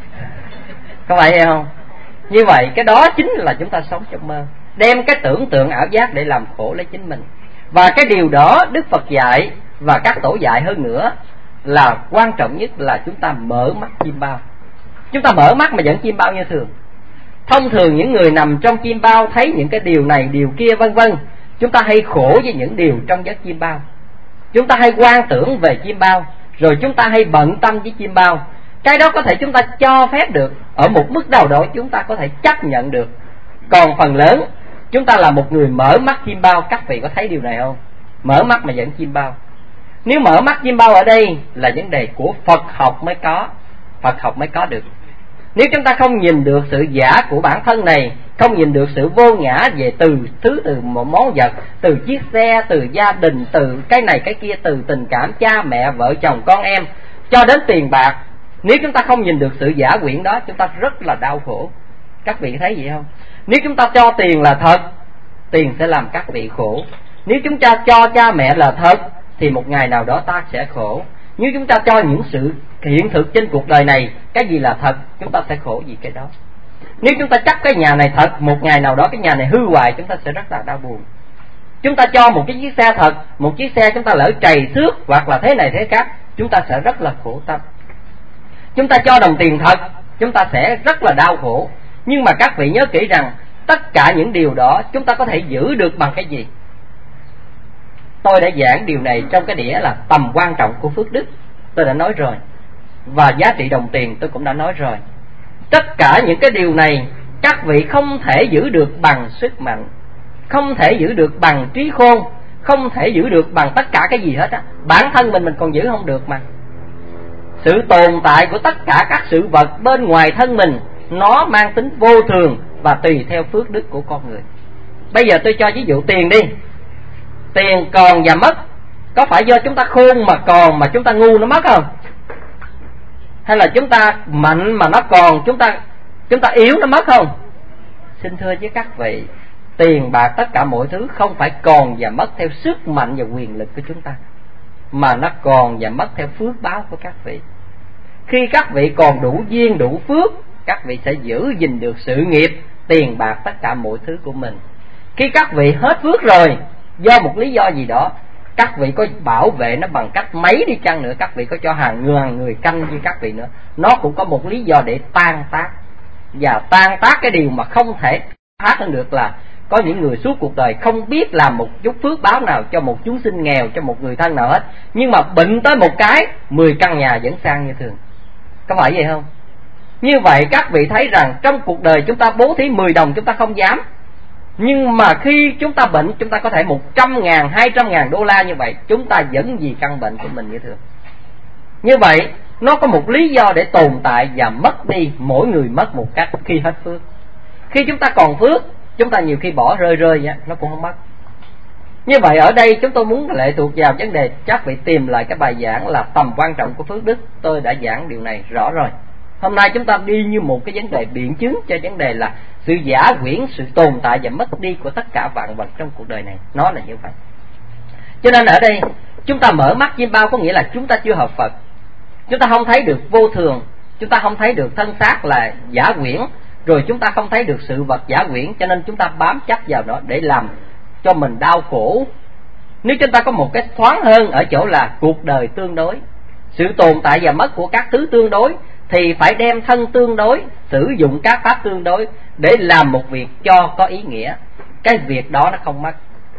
có phải không? Như vậy cái đó chính là chúng ta sống trong mơ, đem cái tưởng tượng ảo giác để làm khổ lấy chính mình. Và cái điều đó Đức Phật dạy và các tổ dạy hơn nữa là quan trọng nhất là chúng ta mở mắt chim bao. Chúng ta mở mắt mà vẫn chim bao như thường. Thông thường những người nằm trong chim bao thấy những cái điều này điều kia vân vân. Chúng ta hay khổ với những điều trong giấc chim bao. Chúng ta hay quan tưởng về chim bao, rồi chúng ta hay bận tâm với chim bao. Cái đó có thể chúng ta cho phép được, ở một mức nào đó chúng ta có thể chấp nhận được. Còn phần lớn chúng ta là một người mở mắt chim bao. Các vị có thấy điều này không? Mở mắt mà vẫn chim bao. Nếu mở mắt chim bao ở đây là vấn đề của Phật học mới có, Phật học mới có được. Nếu chúng ta không nhìn được sự giả của bản thân này, không nhìn được sự vô ngã về từ một món vật, từ chiếc xe, từ gia đình, từ cái này cái kia, từ tình cảm cha mẹ, vợ chồng, con em, cho đến tiền bạc. Nếu chúng ta không nhìn được sự giả quyển đó, chúng ta rất là đau khổ. Các vị thấy gì không? Nếu chúng ta cho tiền là thật, tiền sẽ làm các vị khổ. Nếu chúng ta cho cha mẹ là thật, thì một ngày nào đó ta sẽ khổ. Nếu chúng ta cho những sự hiện thực trên cuộc đời này, cái gì là thật, chúng ta sẽ khổ vì cái đó. Nếu chúng ta chấp cái nhà này thật, một ngày nào đó cái nhà này hư hoại, chúng ta sẽ rất là đau buồn. Chúng ta cho một cái chiếc xe thật, một chiếc xe chúng ta lỡ trầy xước hoặc là thế này thế khác, chúng ta sẽ rất là khổ tâm. Chúng ta cho đồng tiền thật, chúng ta sẽ rất là đau khổ. Nhưng mà các vị nhớ kỹ rằng tất cả những điều đó chúng ta có thể giữ được bằng cái gì? Tôi đã giảng điều này trong cái đĩa là tầm quan trọng của phước đức, tôi đã nói rồi. Và giá trị đồng tiền tôi cũng đã nói rồi. Tất cả những cái điều này các vị không thể giữ được bằng sức mạnh, không thể giữ được bằng trí khôn, không thể giữ được bằng tất cả cái gì hết á. Bản thân mình còn giữ không được mà. Sự tồn tại của tất cả các sự vật bên ngoài thân mình nó mang tính vô thường và tùy theo phước đức của con người. Bây giờ tôi cho ví dụ tiền đi. Tiền còn và mất, có phải do chúng ta khôn mà còn mà chúng ta ngu nó mất không? Hay là chúng ta mạnh mà nó còn, chúng ta yếu nó mất không? Xin thưa với các vị, tiền bạc tất cả mọi thứ không phải còn và mất theo sức mạnh và quyền lực của chúng ta, mà nó còn và mất theo phước báo của các vị. Khi các vị còn đủ duyên đủ phước, các vị sẽ giữ gìn được sự nghiệp, tiền bạc, tất cả mọi thứ của mình. Khi các vị hết phước rồi, do một lý do gì đó, các vị có bảo vệ nó bằng cách mấy đi chăng nữa, các vị có cho hàng người canh như các vị nữa, nó cũng có một lý do để tan tác. Và tan tác cái điều mà không thể thoát hơn được là có những người suốt cuộc đời không biết làm một chút phước báo nào cho một chúng sinh nghèo, cho một người thân nào hết, nhưng mà bệnh tới một cái 10 căn nhà vẫn sang như thường. Có phải vậy không? Như vậy các vị thấy rằng trong cuộc đời chúng ta bố thí 10 đồng chúng ta không dám, nhưng mà khi chúng ta bệnh, chúng ta có thể 100.000, 200.000 đô la như vậy, chúng ta vẫn vì căn bệnh của mình như thường. Như vậy nó có một lý do để tồn tại và mất đi, mỗi người mất một cách khi hết phước. Khi chúng ta còn phước, chúng ta nhiều khi bỏ rơi vậy, nó cũng không mất. Như vậy ở đây chúng tôi muốn lệ thuộc vào vấn đề, chắc vị tìm lại cái bài giảng là tầm quan trọng của phước đức. Tôi đã giảng điều này rõ rồi. Hôm nay chúng ta đi như một cái vấn đề biện chứng cho vấn đề là sự giả quyển, sự tồn tại và mất đi của tất cả vạn vật trong cuộc đời này. Nó là như vậy. Cho nên ở đây chúng ta mở mắt chim bao có nghĩa là chúng ta chưa hợp Phật. Chúng ta không thấy được vô thường, chúng ta không thấy được thân xác là giả quyển, rồi chúng ta không thấy được sự vật giả quyển, cho nên chúng ta bám chấp vào nó để làm cho mình đau khổ. Nếu chúng ta có một cái thoáng hơn ở chỗ là cuộc đời tương đối, sự tồn tại và mất của các thứ tương đối, thì phải đem thân tương đối, sử dụng các pháp tương đối để làm một việc cho có ý nghĩa. Cái việc đó nó không mất.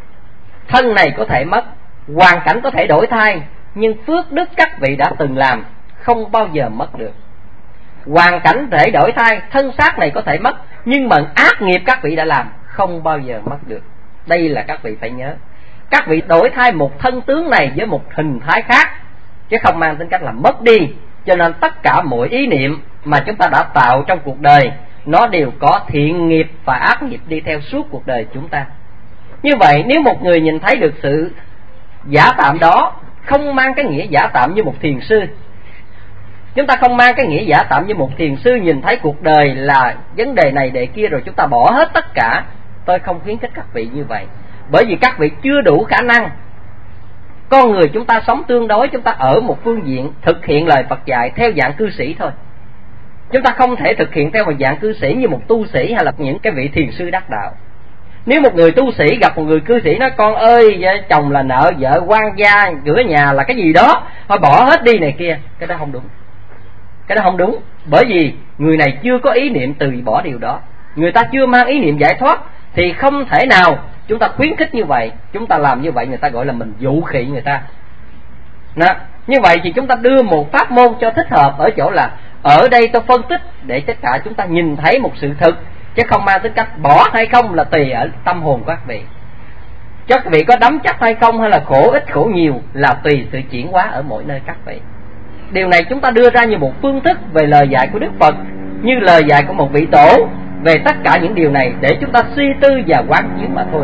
Thân này có thể mất, hoàn cảnh có thể đổi thay, nhưng phước đức các vị đã từng làm không bao giờ mất được. hoàn cảnh thể đổi thay, thân xác này có thể mất, nhưng mà ác nghiệp các vị đã làm không bao giờ mất được. Đây là các vị phải nhớ. Các vị đổi thay một thân tướng này với một hình thái khác, chứ không mang tính cách là mất đi. Cho nên tất cả mọi ý niệm mà chúng ta đã tạo trong cuộc đời, nó đều có thiện nghiệp và ác nghiệp đi theo suốt cuộc đời chúng ta. Như vậy nếu một người nhìn thấy được sự giả tạm đó, không mang cái nghĩa giả tạm như một thiền sư, chúng ta không mang cái nghĩa giả tạm như một thiền sư nhìn thấy cuộc đời là vấn đề này đề kia rồi chúng ta bỏ hết tất cả. Tôi không khuyến khích các vị như vậy, bởi vì các vị chưa đủ khả năng. Con người chúng ta sống tương đối, chúng ta ở một phương diện thực hiện lời Phật dạy theo dạng cư sĩ thôi. Chúng ta không thể thực hiện theo một dạng cư sĩ như một tu sĩ hay là những cái vị thiền sư đắc đạo. Nếu một người tu sĩ gặp một người cư sĩ nói con ơi chồng là nợ, vợ quan gia, cửa nhà là cái gì đó, thôi bỏ hết đi này kia, cái đó không đúng. Cái đó không đúng, bởi vì người này chưa có ý niệm từ bỏ điều đó, người ta chưa mang ý niệm giải thoát, thì không thể nào chúng ta khuyến khích như vậy. Chúng ta làm như vậy người ta gọi là mình dụ khị người ta. Đó. Như vậy thì chúng ta đưa một pháp môn cho thích hợp ở chỗ là ở đây tôi phân tích để tất cả chúng ta nhìn thấy một sự thực, chứ không mang tính cách bỏ hay không là tùy ở tâm hồn của các vị. Các vị có đắm chắc hay không hay là khổ ít khổ nhiều là tùy sự chuyển hóa ở mỗi nơi các vị. Điều này chúng ta đưa ra như một phương thức về lời dạy của Đức Phật, như lời dạy của một vị tổ về tất cả những điều này để chúng ta suy tư và quán chiếu mà thôi.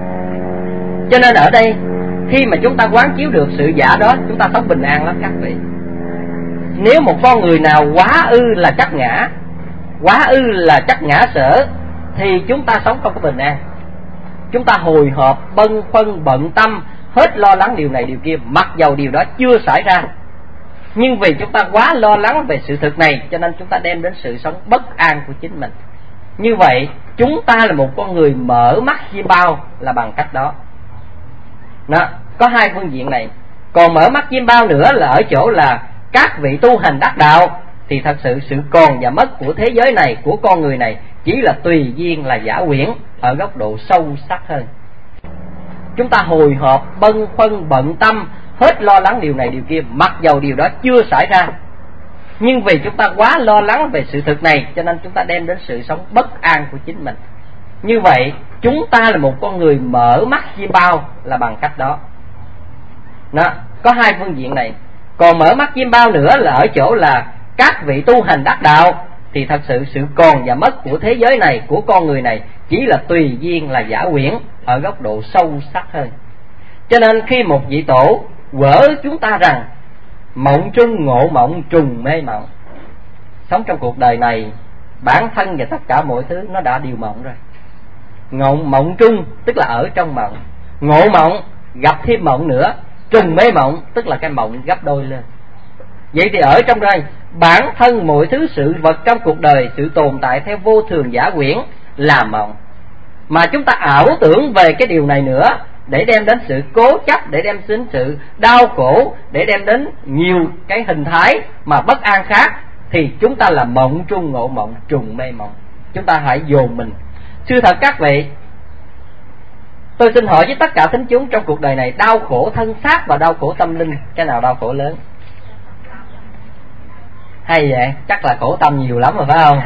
Cho nên ở đây khi mà chúng ta quán chiếu được sự giả đó, chúng ta sống bình an lắm các vị. Nếu một con người nào quá ư là chấp ngã, quá ư là chấp ngã sở, thì chúng ta sống không có bình an. Chúng ta hồi hộp, bâng khuâng, bận tâm, hết lo lắng điều này điều kia, mặc dầu điều đó chưa xảy ra. Nhưng vì chúng ta quá lo lắng về sự thực này, cho nên chúng ta đem đến sự sống bất an của chính mình. Như vậy chúng ta là một con người mở mắt chim bao là bằng cách đó. Đó, có hai phương diện này. Còn mở mắt chim bao nữa là ở chỗ là các vị tu hành đắc đạo, thì thật sự sự còn và mất của thế giới này, của con người này chỉ là tùy duyên, là giả huyễn ở góc độ sâu sắc hơn. Chúng ta hồi hộp, bâng khuâng, bận tâm, hết lo lắng điều này điều kia, mặc dầu điều đó chưa xảy ra. Nhưng vì chúng ta quá lo lắng về sự thực này, cho nên chúng ta đem đến sự sống bất an của chính mình. Như vậy chúng ta là một con người mở mắt chim bao là bằng cách đó. Đó, có hai phương diện này. Còn mở mắt chim bao nữa là ở chỗ là các vị tu hành đắc đạo, thì thật sự sự còn và mất của thế giới này, của con người này chỉ là tùy duyên, là giả huyễn ở góc độ sâu sắc hơn. Cho nên khi một vị tổ quở chúng ta rằng mộng trung ngộ mộng, trùng mê mộng, sống trong cuộc đời này bản thân và tất cả mọi thứ nó đã điều mộng rồi. Mộng trung tức là ở trong mộng, ngộ mộng gặp thêm mộng nữa, trùng mê mộng tức là cái mộng gấp đôi lên. Vậy thì ở trong đây bản thân mọi thứ sự vật trong cuộc đời, sự tồn tại theo vô thường giả huyễn là mộng, mà chúng ta ảo tưởng về cái điều này nữa để đem đến sự cố chấp, để đem đến sự đau khổ, để đem đến nhiều cái hình thái mà bất an khác, thì chúng ta là mộng trung ngộ mộng, trùng mê mộng. Chúng ta hãy dồn mình. Sự thật các vị, tôi xin hỏi với tất cả thính chúng, trong cuộc đời này đau khổ thân xác và đau khổ tâm linh, cái nào đau khổ lớn? Hay vậy? Chắc là khổ tâm nhiều lắm rồi phải không?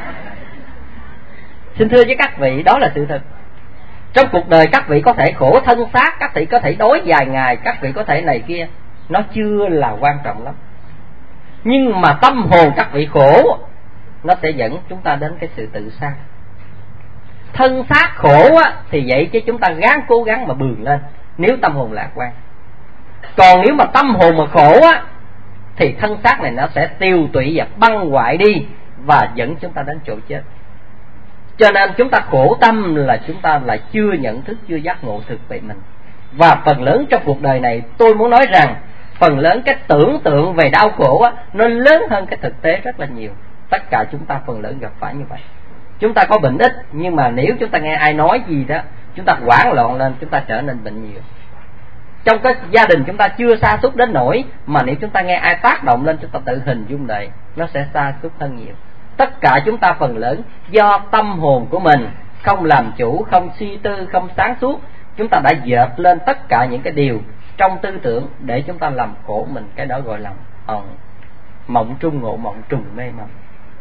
Xin thưa với các vị, đó là sự thật. Trong cuộc đời các vị có thể khổ thân xác, các vị có thể đói vài ngày, các vị có thể này kia, nó chưa là quan trọng lắm. Nhưng mà tâm hồn các vị khổ, nó sẽ dẫn chúng ta đến cái sự tự sa. Thân xác khổ á, thì vậy chứ chúng ta gắng cố gắng mà bừng lên nếu tâm hồn lạc quan. Còn nếu mà tâm hồn mà khổ á, thì thân xác này nó sẽ tiêu tụy và băng hoại đi, và dẫn chúng ta đến chỗ chết. Cho nên chúng ta khổ tâm là chúng ta là chưa nhận thức, chưa giác ngộ thực về mình. Và phần lớn trong cuộc đời này, tôi muốn nói rằng phần lớn cái tưởng tượng về đau khổ á, nó lớn hơn cái thực tế rất là nhiều. Tất cả chúng ta phần lớn gặp phải như vậy. Chúng ta có bệnh ít, nhưng mà nếu chúng ta nghe ai nói gì đó, chúng ta hoảng loạn lên, chúng ta trở nên bệnh nhiều. Trong cái gia đình chúng ta chưa sa sút đến nỗi, mà nếu chúng ta nghe ai tác động lên, chúng ta tự hình dung lại, nó sẽ sa sút hơn nhiều. Tất cả chúng ta phần lớn do tâm hồn của mình không làm chủ, không suy tư, không sáng suốt, chúng ta đã dợp lên tất cả những cái điều trong tư tưởng để chúng ta làm khổ mình. Cái đó gọi là mộng trung ngộ mộng, trùng mê mộng.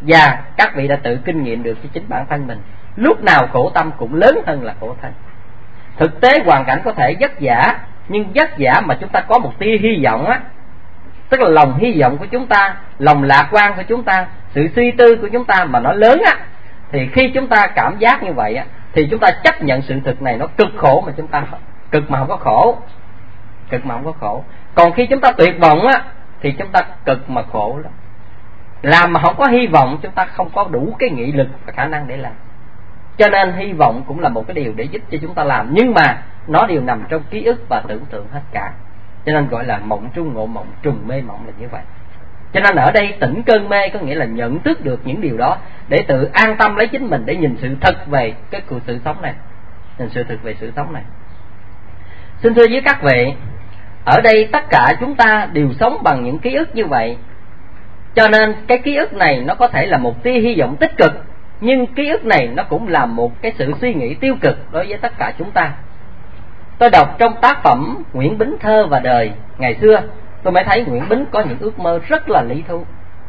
Và các vị đã tự kinh nghiệm được cho chính bản thân mình, lúc nào khổ tâm cũng lớn hơn là khổ thân. Thực tế hoàn cảnh có thể vất vả, nhưng vất vả mà chúng ta có một tia hy vọng á, tức là lòng hy vọng của chúng ta, lòng lạc quan của chúng ta, sự suy tư của chúng ta mà nó lớn á, thì khi chúng ta cảm giác như vậy á, thì chúng ta chấp nhận sự thực này nó cực khổ mà chúng ta cực mà không có khổ, cực mà không có khổ. Còn khi chúng ta tuyệt vọng á, thì chúng ta cực mà khổ lắm. Làm mà không có hy vọng, chúng ta không có đủ cái nghị lực và khả năng để làm. Cho nên hy vọng cũng là một cái điều để giúp cho chúng ta làm, nhưng mà nó đều nằm trong ký ức và tưởng tượng hết cả. Cho nên gọi là mộng trung ngộ mộng, trùng mê mộng là như vậy. Cho nên ở đây tỉnh cơn mê có nghĩa là nhận thức được những điều đó để tự an tâm lấy chính mình, để nhìn sự thật về cái sự sống này, nhìn sự thực về sự sống này. Xin thưa với các vị, ở đây tất cả chúng ta đều sống bằng những ký ức như vậy. Cho nên cái ký ức này nó có thể là một tia hy vọng tích cực, nhưng ký ức này nó cũng là một cái sự suy nghĩ tiêu cực đối với tất cả chúng ta. Tôi đọc trong tác phẩm Nguyễn Bính Thơ và Đời ngày xưa, tôi mới thấy Nguyễn Bính có những ước mơ rất là lý thú.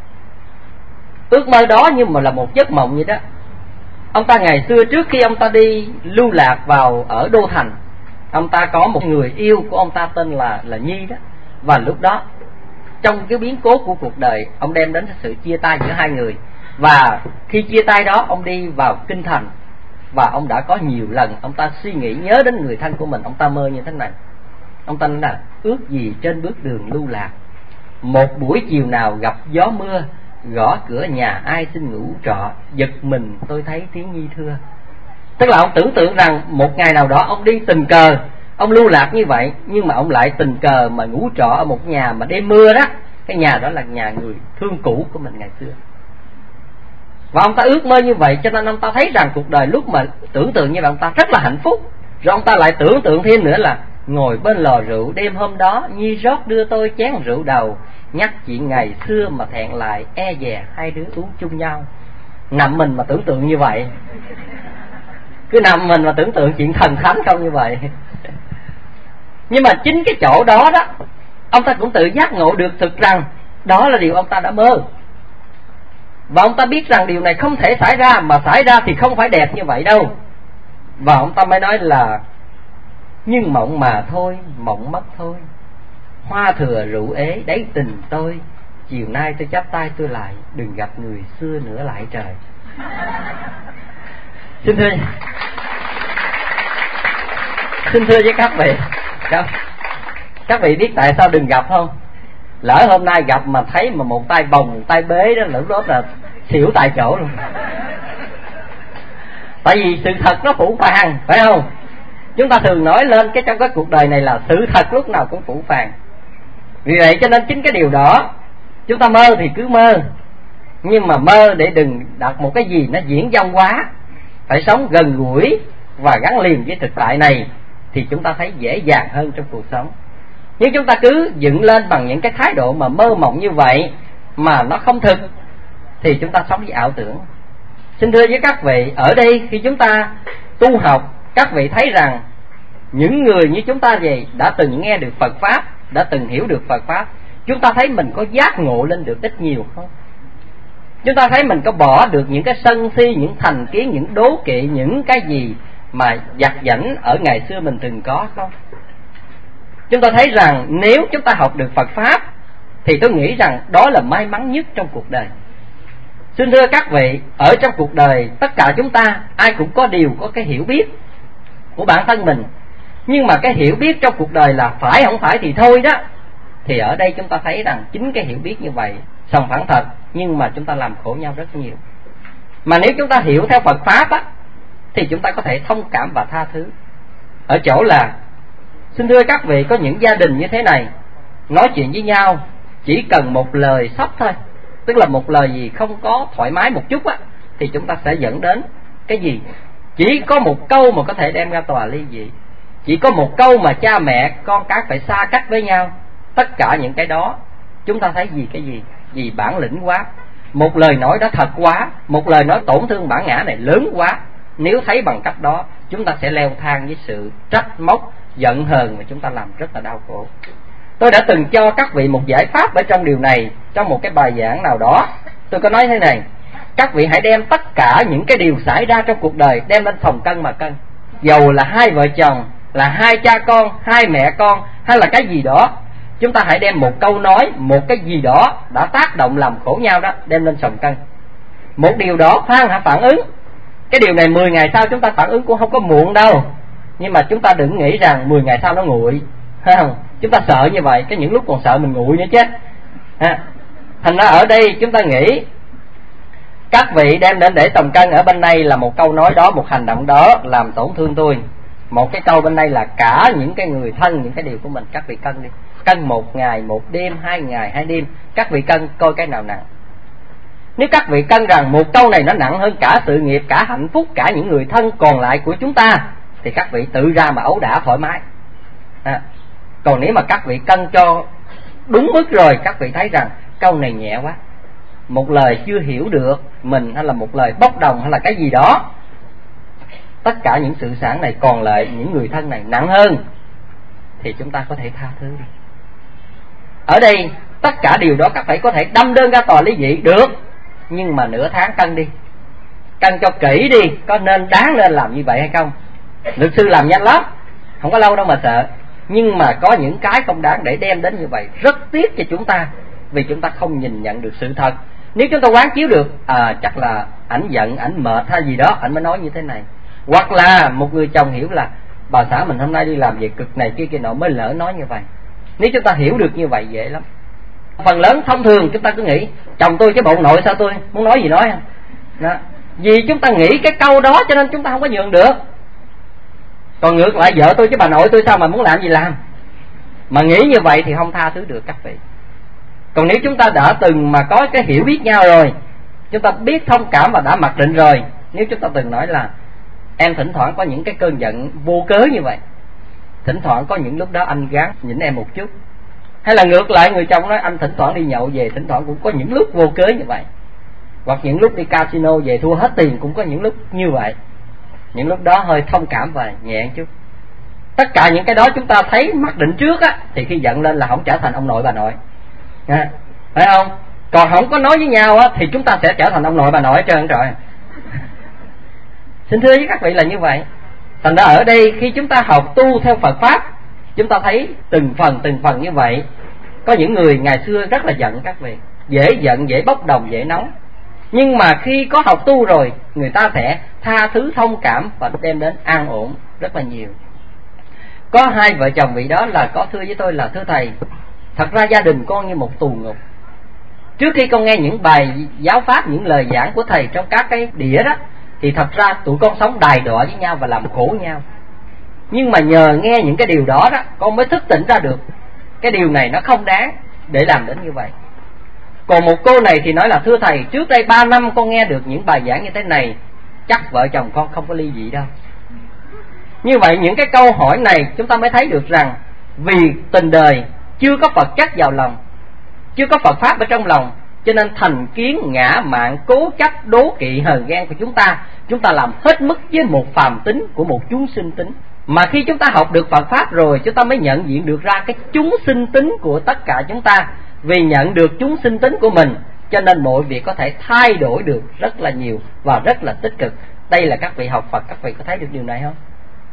Ước mơ đó nhưng mà là một giấc mộng vậy đó. Ông ta ngày xưa trước khi ông ta đi lưu lạc vào ở Đô Thành, ông ta có một người yêu của ông ta tên là Nhi đó. Và lúc đó trong cái biến cố của cuộc đời, ông đem đến sự chia tay giữa hai người. Và khi chia tay đó, ông đi vào kinh thành, và ông đã có nhiều lần ông ta suy nghĩ nhớ đến người thân của mình. Ông ta mơ như thế này, ông ta nói là ước gì trên bước đường lưu lạc, một buổi chiều nào gặp gió mưa, gõ cửa nhà ai xin ngủ trọ, giật mình tôi thấy tiếng Nhi thưa. Tức là ông tưởng tượng rằng một ngày nào đó ông đi tình cờ, ông lưu lạc như vậy, nhưng mà ông lại tình cờ mà ngủ trọ ở một nhà mà đêm mưa đó. Cái nhà đó là nhà người thương cũ của mình ngày xưa. Và ông ta ước mơ như vậy, cho nên ông ta thấy rằng cuộc đời lúc mà tưởng tượng như vậy ông ta rất là hạnh phúc. Rồi ông ta lại tưởng tượng thêm nữa là ngồi bên lò rượu đêm hôm đó, Nhi rót đưa tôi chén rượu đầu, nhắc chuyện ngày xưa mà thẹn lại, e dè hai đứa uống chung nhau. Nằm mình mà tưởng tượng như vậy, cứ nằm mình mà tưởng tượng chuyện thần thánh không như vậy. Nhưng mà chính cái chỗ đó đó, ông ta cũng tự giác ngộ được thực rằng đó là điều ông ta đã mơ. Và ông ta biết rằng điều này không thể xảy ra, mà xảy ra thì không phải đẹp như vậy đâu. Và ông ta mới nói là nhưng mộng mà thôi, mộng mất thôi, hoa thừa rượu ế đấy tình tôi, chiều nay tôi chắp tay tôi lại, đừng gặp người xưa nữa lại trời. Xin thưa với các vị, các vị biết tại sao đừng gặp không? Lỡ hôm nay gặp mà thấy mà một tay bồng một tay bế đó, lúc đó là xỉu tại chỗ luôn. Tại vì sự thật nó phủ phàng, phải không? Chúng ta thường nói lên cái trong cái cuộc đời này là sự thật lúc nào cũng phủ phàng. Vì vậy cho nên chính cái điều đó, chúng ta mơ thì cứ mơ, nhưng mà mơ để đừng đặt một cái gì nó diễn vong quá. Phải sống gần gũi và gắn liền với thực tại này thì chúng ta thấy dễ dàng hơn trong cuộc sống. Nhưng chúng ta cứ dựng lên bằng những cái thái độ mà mơ mộng như vậy mà nó không thực, thì chúng ta sống với ảo tưởng. Xin thưa với các vị, ở đây khi chúng ta tu học, các vị thấy rằng những người như chúng ta vậy đã từng nghe được Phật Pháp, đã từng hiểu được Phật Pháp, chúng ta thấy mình có giác ngộ lên được ít nhiều không? Chúng ta thấy mình có bỏ được những cái sân si, những thành kiến, những đố kỵ, những cái gì mà vặt vãnh ở ngày xưa mình từng có không? Chúng ta thấy rằng nếu chúng ta học được Phật Pháp thì tôi nghĩ rằng đó là may mắn nhất trong cuộc đời. Xin thưa các vị, ở trong cuộc đời tất cả chúng ta ai cũng có điều có cái hiểu biết của bản thân mình. Nhưng mà cái hiểu biết trong cuộc đời là phải không phải thì thôi đó. Thì ở đây chúng ta thấy rằng chính cái hiểu biết như vậy sòng phẳng thật, nhưng mà chúng ta làm khổ nhau rất nhiều. Mà nếu chúng ta hiểu theo Phật Pháp á, thì chúng ta có thể thông cảm và tha thứ. Ở chỗ là, xin thưa các vị, có những gia đình như thế này, nói chuyện với nhau chỉ cần một lời sốc thôi, tức là một lời gì không có thoải mái một chút á, thì chúng ta sẽ dẫn đến cái gì? Chỉ có một câu mà có thể đem ra tòa ly dị, chỉ có một câu mà cha mẹ con cái phải xa cách với nhau. Tất cả những cái đó chúng ta thấy gì cái gì? Vì bản lĩnh quá, một lời nói đó thật quá, một lời nói tổn thương bản ngã này lớn quá. Nếu thấy bằng cách đó, chúng ta sẽ leo thang với sự trách móc, giận hờn mà chúng ta làm rất là đau khổ. Tôi đã từng cho các vị một giải pháp ở trong điều này, trong một cái bài giảng nào đó. Tôi có nói thế này: Các vị hãy đem tất cả những cái điều xảy ra trong cuộc đời đem lên phòng cân mà cân. Dầu là hai vợ chồng, là hai cha con, hai mẹ con, hay là cái gì đó, chúng ta hãy đem một câu nói, một cái gì đó đã tác động làm khổ nhau đó đem lên phòng cân. Một điều đó khoan hả phản ứng. Cái điều này 10 ngày sau chúng ta phản ứng cũng không có muộn đâu. Nhưng mà chúng ta đừng nghĩ rằng 10 ngày sau nó nguội, không? Chúng ta sợ như vậy, cái những lúc còn sợ mình nguội nữa chết. Thành ra ở đây chúng ta nghĩ các vị đem đến để tòng cân ở bên đây là một câu nói đó, một hành động đó làm tổn thương tôi. Một cái câu bên đây là cả những cái người thân, những cái điều của mình, các vị cân đi. Cân 1 ngày 1 đêm, 2 ngày 2 đêm, các vị cân coi cái nào nặng. Nếu các vị cân rằng một câu này nó nặng hơn cả sự nghiệp, cả hạnh phúc, cả những người thân còn lại của chúng ta, thì các vị tự ra mà ấu đả thoải mái. Còn nếu mà các vị cân cho đúng mức rồi, các vị thấy rằng câu này nhẹ quá, một lời chưa hiểu được mình, hay là một lời bốc đồng, hay là cái gì đó, tất cả những sự sản này còn lại những người thân này nặng hơn, thì chúng ta có thể tha thứ đi. Ở đây tất cả điều đó các vị có thể đâm đơn ra tòa lý dị được, nhưng mà nửa tháng cân đi, cân cho kỹ đi, có nên đáng nên làm như vậy hay không. Luật sư làm nhanh lắm, không có lâu đâu mà sợ. Nhưng mà có những cái không đáng để đem đến như vậy, rất tiếc cho chúng ta, vì chúng ta không nhìn nhận được sự thật. Nếu chúng ta quán chiếu được, chắc là ảnh giận, ảnh mệt hay gì đó, ảnh mới nói như thế này. Hoặc là một người chồng hiểu là bà xã mình hôm nay đi làm về cực này kia nọ mới lỡ nói như vậy. Nếu chúng ta hiểu được như vậy dễ lắm. Phần lớn thông thường chúng ta cứ nghĩ chồng tôi chứ bộ nội sao tôi muốn nói gì nói không đó. Vì chúng ta nghĩ cái câu đó cho nên chúng ta không có nhường được. Còn ngược lại vợ tôi chứ bà nội tôi sao mà muốn làm gì làm. Mà nghĩ như vậy thì không tha thứ được các vị. Còn nếu chúng ta đã từng mà có cái hiểu biết nhau rồi, chúng ta biết thông cảm và đã mặc định rồi, nếu chúng ta từng nói là em thỉnh thoảng có những cái cơn giận vô cớ như vậy, thỉnh thoảng có những lúc đó anh gán nhịn em một chút, hay là ngược lại người chồng nói anh thỉnh thoảng đi nhậu về, thỉnh thoảng cũng có những lúc vô cớ như vậy, hoặc những lúc đi casino về thua hết tiền cũng có những lúc như vậy. Những lúc đó hơi thông cảm và nhẹ chút. Tất cả những cái đó chúng ta thấy mặc định trước á, thì khi giận lên là không trở thành ông nội bà nội, phải không? Còn không có nói với nhau á, thì chúng ta sẽ trở thành ông nội bà nội hết trơn rồi. Xin thưa với các vị là như vậy. Thành ra ở đây khi chúng ta học tu theo Phật Pháp, chúng ta thấy từng phần như vậy. Có những người ngày xưa rất là giận các vị, dễ giận, dễ bốc đồng, dễ nóng. Nhưng mà khi có học tu rồi, người ta sẽ tha thứ, thông cảm và đem đến an ổn rất là nhiều. Có hai vợ chồng vị đó là có thưa với tôi là thưa thầy, thật ra gia đình con như một tù ngục. Trước khi con nghe những bài giáo pháp, những lời giảng của thầy trong các cái đĩa đó, thì thật ra tụi con sống đài đọa với nhau và làm khổ nhau. Nhưng mà nhờ nghe những cái điều đó đó, con mới thức tỉnh ra được cái điều này nó không đáng để làm đến như vậy. Còn một cô này thì nói là thưa thầy, trước đây 3 năm con nghe được những bài giảng như thế này, chắc vợ chồng con không có ly dị đâu. Như vậy những cái câu hỏi này chúng ta mới thấy được rằng vì tình đời chưa có Phật chất vào lòng, chưa có Phật Pháp ở trong lòng, cho nên thành kiến, ngã mạn, cố chấp, đố kỵ, hờn ghen của chúng ta làm hết mức với một phàm tính của một chúng sinh tính. Mà khi chúng ta học được Phật Pháp rồi, chúng ta mới nhận diện được ra cái chúng sinh tính của tất cả chúng ta. Vì nhận được chúng sinh tính của mình, cho nên mọi việc có thể thay đổi được rất là nhiều và rất là tích cực. Đây là các vị học Phật, các vị có thấy được điều này không?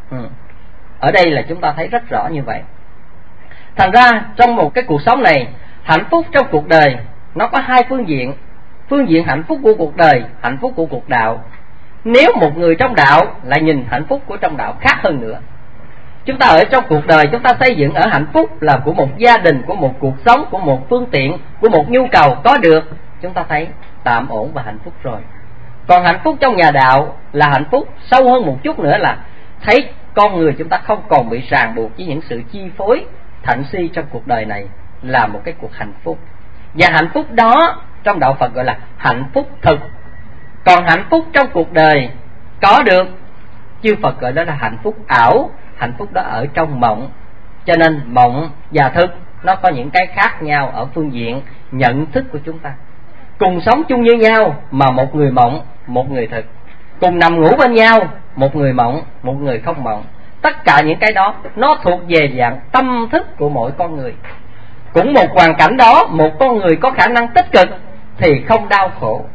Ở đây là chúng ta thấy rất rõ như vậy. Thành ra trong một cái cuộc sống này, hạnh phúc trong cuộc đời nó có hai phương diện. Phương diện hạnh phúc của cuộc đời, hạnh phúc của cuộc đạo. Nếu một người trong đạo lại nhìn hạnh phúc của trong đạo khác hơn nữa. Chúng ta ở trong cuộc đời, chúng ta xây dựng ở hạnh phúc là của một gia đình, của một cuộc sống, của một phương tiện, của một nhu cầu có được, chúng ta thấy tạm ổn và hạnh phúc rồi. Còn hạnh phúc trong nhà đạo là hạnh phúc sâu hơn một chút nữa, là thấy con người chúng ta không còn bị ràng buộc với những sự chi phối thận si trong cuộc đời này, là một cái cuộc hạnh phúc. Và hạnh phúc đó trong đạo Phật gọi là hạnh phúc thực. Còn hạnh phúc trong cuộc đời có được, chư Phật gọi đó là hạnh phúc ảo. Hạnh phúc đó ở trong mộng. Cho nên mộng và thực nó có những cái khác nhau ở phương diện nhận thức của chúng ta. Cùng sống chung như nhau mà một người mộng, một người thực. Cùng nằm ngủ bên nhau, một người mộng, một người không mộng. Tất cả những cái đó nó thuộc về dạng tâm thức của mỗi con người. Cũng một hoàn cảnh đó, một con người có khả năng tích cực thì không đau khổ.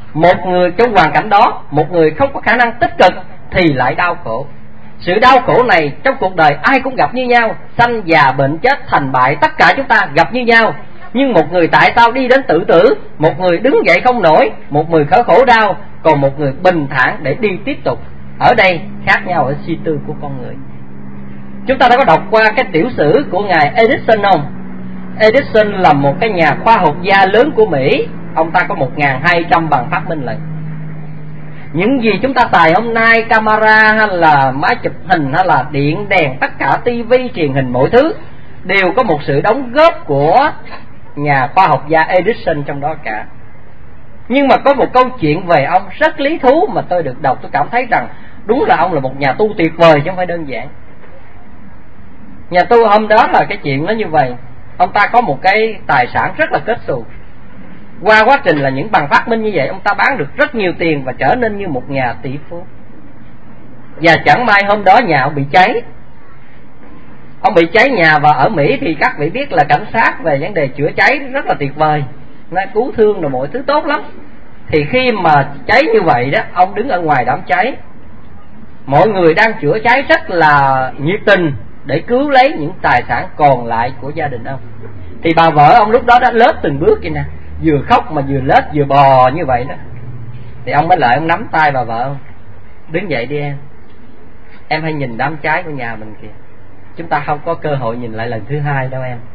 Một người trong hoàn cảnh đó, một người không có khả năng tích cực thì lại đau khổ. Sự đau khổ này trong cuộc đời ai cũng gặp như nhau, sanh già bệnh chết thành bại, tất cả chúng ta gặp như nhau. Nhưng một người tại sao đi đến tự tử, một người đứng dậy không nổi, một người khổ đau, còn một người bình thản để đi tiếp tục. Ở đây khác nhau ở suy tư của con người. Chúng ta đã có đọc qua cái tiểu sử của ngài Edison không? Edison là một cái nhà khoa học gia lớn của Mỹ. Ông ta có 1.200 bằng phát minh lận. Những gì chúng ta xài hôm nay, camera hay là máy chụp hình hay là điện đèn, tất cả tivi, truyền hình, mọi thứ đều có một sự đóng góp của nhà khoa học gia Edison trong đó cả. Nhưng mà có một câu chuyện về ông rất lý thú mà tôi được đọc, tôi cảm thấy rằng đúng là ông là một nhà tu tuyệt vời chứ không phải đơn giản. Nhà tu hôm đó là cái chuyện nó như vậy. Ông ta có một cái tài sản rất là kết xù. Qua quá trình là những bằng phát minh như vậy, ông ta bán được rất nhiều tiền và trở nên như một nhà tỷ phú. Và chẳng may hôm đó nhà ông bị cháy. Ông bị cháy nhà, và ở Mỹ thì các vị biết là cảnh sát về vấn đề chữa cháy rất là tuyệt vời, nó cứu thương rồi mọi thứ tốt lắm. Thì khi mà cháy như vậy đó, ông đứng ở ngoài đám cháy, mọi người đang chữa cháy rất là nhiệt tình để cứu lấy những tài sản còn lại của gia đình ông. Thì bà vợ ông lúc đó đã lết từng bước kia nè, vừa khóc mà vừa lết vừa bò như vậy đó. Thì ông mới lại ông nắm tay bà vợ ông: đứng dậy đi em hãy nhìn đám cháy của nhà mình kìa, chúng ta không có cơ hội nhìn lại lần thứ hai đâu em.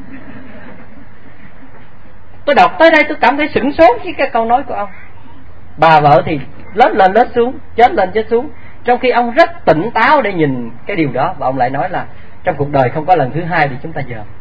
Tôi đọc tới đây tôi cảm thấy sửng sốt với cái câu nói của ông. Bà vợ thì lết lên lết xuống, chết lên chết xuống, trong khi ông rất tỉnh táo để nhìn cái điều đó. Và ông lại nói là trong cuộc đời không có lần thứ hai thì chúng ta dòm.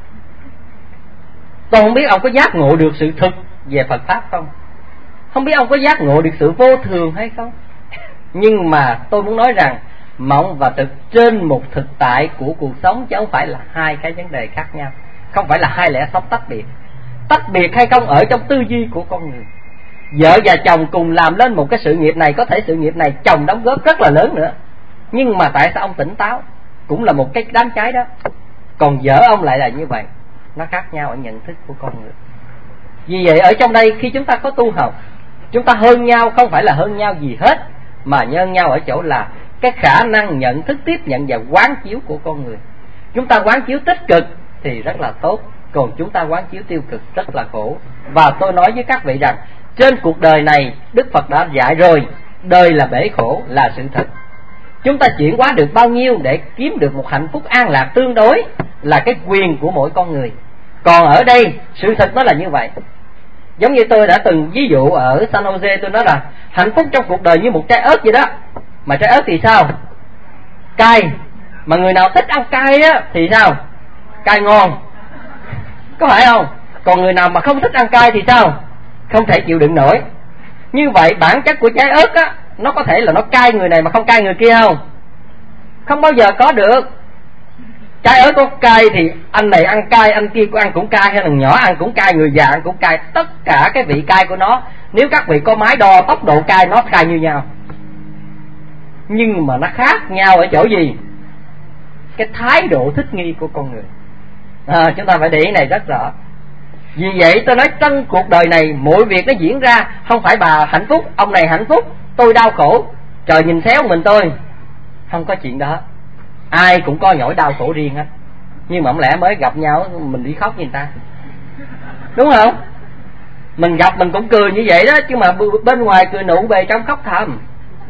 Tôi không biết ông có giác ngộ được sự thực về Phật Pháp không, không biết ông có giác ngộ được sự vô thường hay không. Nhưng mà tôi muốn nói rằng mộng và thực trên một thực tại của cuộc sống, chứ không phải là hai cái vấn đề khác nhau, không phải là hai lẽ sống tách biệt. Tách biệt hay không ở trong tư duy của con người. Vợ và chồng cùng làm lên một cái sự nghiệp này, có thể sự nghiệp này chồng đóng góp rất là lớn nữa, nhưng mà tại sao ông tỉnh táo, cũng là một cái đám cháy đó, còn vợ ông lại là như vậy. Nó khác nhau ở nhận thức của con người. Vì vậy ở trong đây khi chúng ta có tu học, chúng ta hơn nhau không phải là hơn nhau gì hết, mà hơn nhau ở chỗ là cái khả năng nhận thức, tiếp nhận và quán chiếu của con người. Chúng ta quán chiếu tích cực thì rất là tốt, còn chúng ta quán chiếu tiêu cực rất là khổ. Và tôi nói với các vị rằng trên cuộc đời này Đức Phật đã dạy rồi, đời là bể khổ là sự thật. Chúng ta chuyển hóa được bao nhiêu để kiếm được một hạnh phúc an lạc tương đối là cái quyền của mỗi con người. Còn ở đây sự thật nó là như vậy. Giống như tôi đã từng ví dụ ở San Jose, tôi nói là hạnh phúc trong cuộc đời như một trái ớt vậy đó. Mà trái ớt thì sao? Cay. Mà người nào thích ăn cay á thì sao? Cay ngon, có phải không? Còn người nào mà không thích ăn cay thì sao? Không thể chịu đựng nổi. Như vậy bản chất của trái ớt á, nó có thể là nó cay người này mà không cay người kia không? Không bao giờ có được. Trái ớt có cay thì anh này ăn cay, anh kia ăn cũng cay, hay thằng nhỏ ăn cũng cay, người già ăn cũng cay. Tất cả cái vị cay của nó, nếu các vị có máy đo tốc độ cay, nó cay như nhau. Nhưng mà nó khác nhau ở chỗ gì? Cái thái độ thích nghi của con người. Chúng ta phải để ý này rất rõ. Vì vậy tôi nói trong cuộc đời này mọi việc nó diễn ra, không phải bà hạnh phúc, ông này hạnh phúc, tôi đau khổ, trời nhìn xéo mình tôi. Không có chuyện đó. Ai cũng có nỗi đau khổ riêng hết. Nhưng mà không lẽ mới gặp nhau mình đi khóc với người ta, đúng không? Mình gặp mình cũng cười như vậy đó, chứ mà bên ngoài cười nụ, bề trong khóc thầm.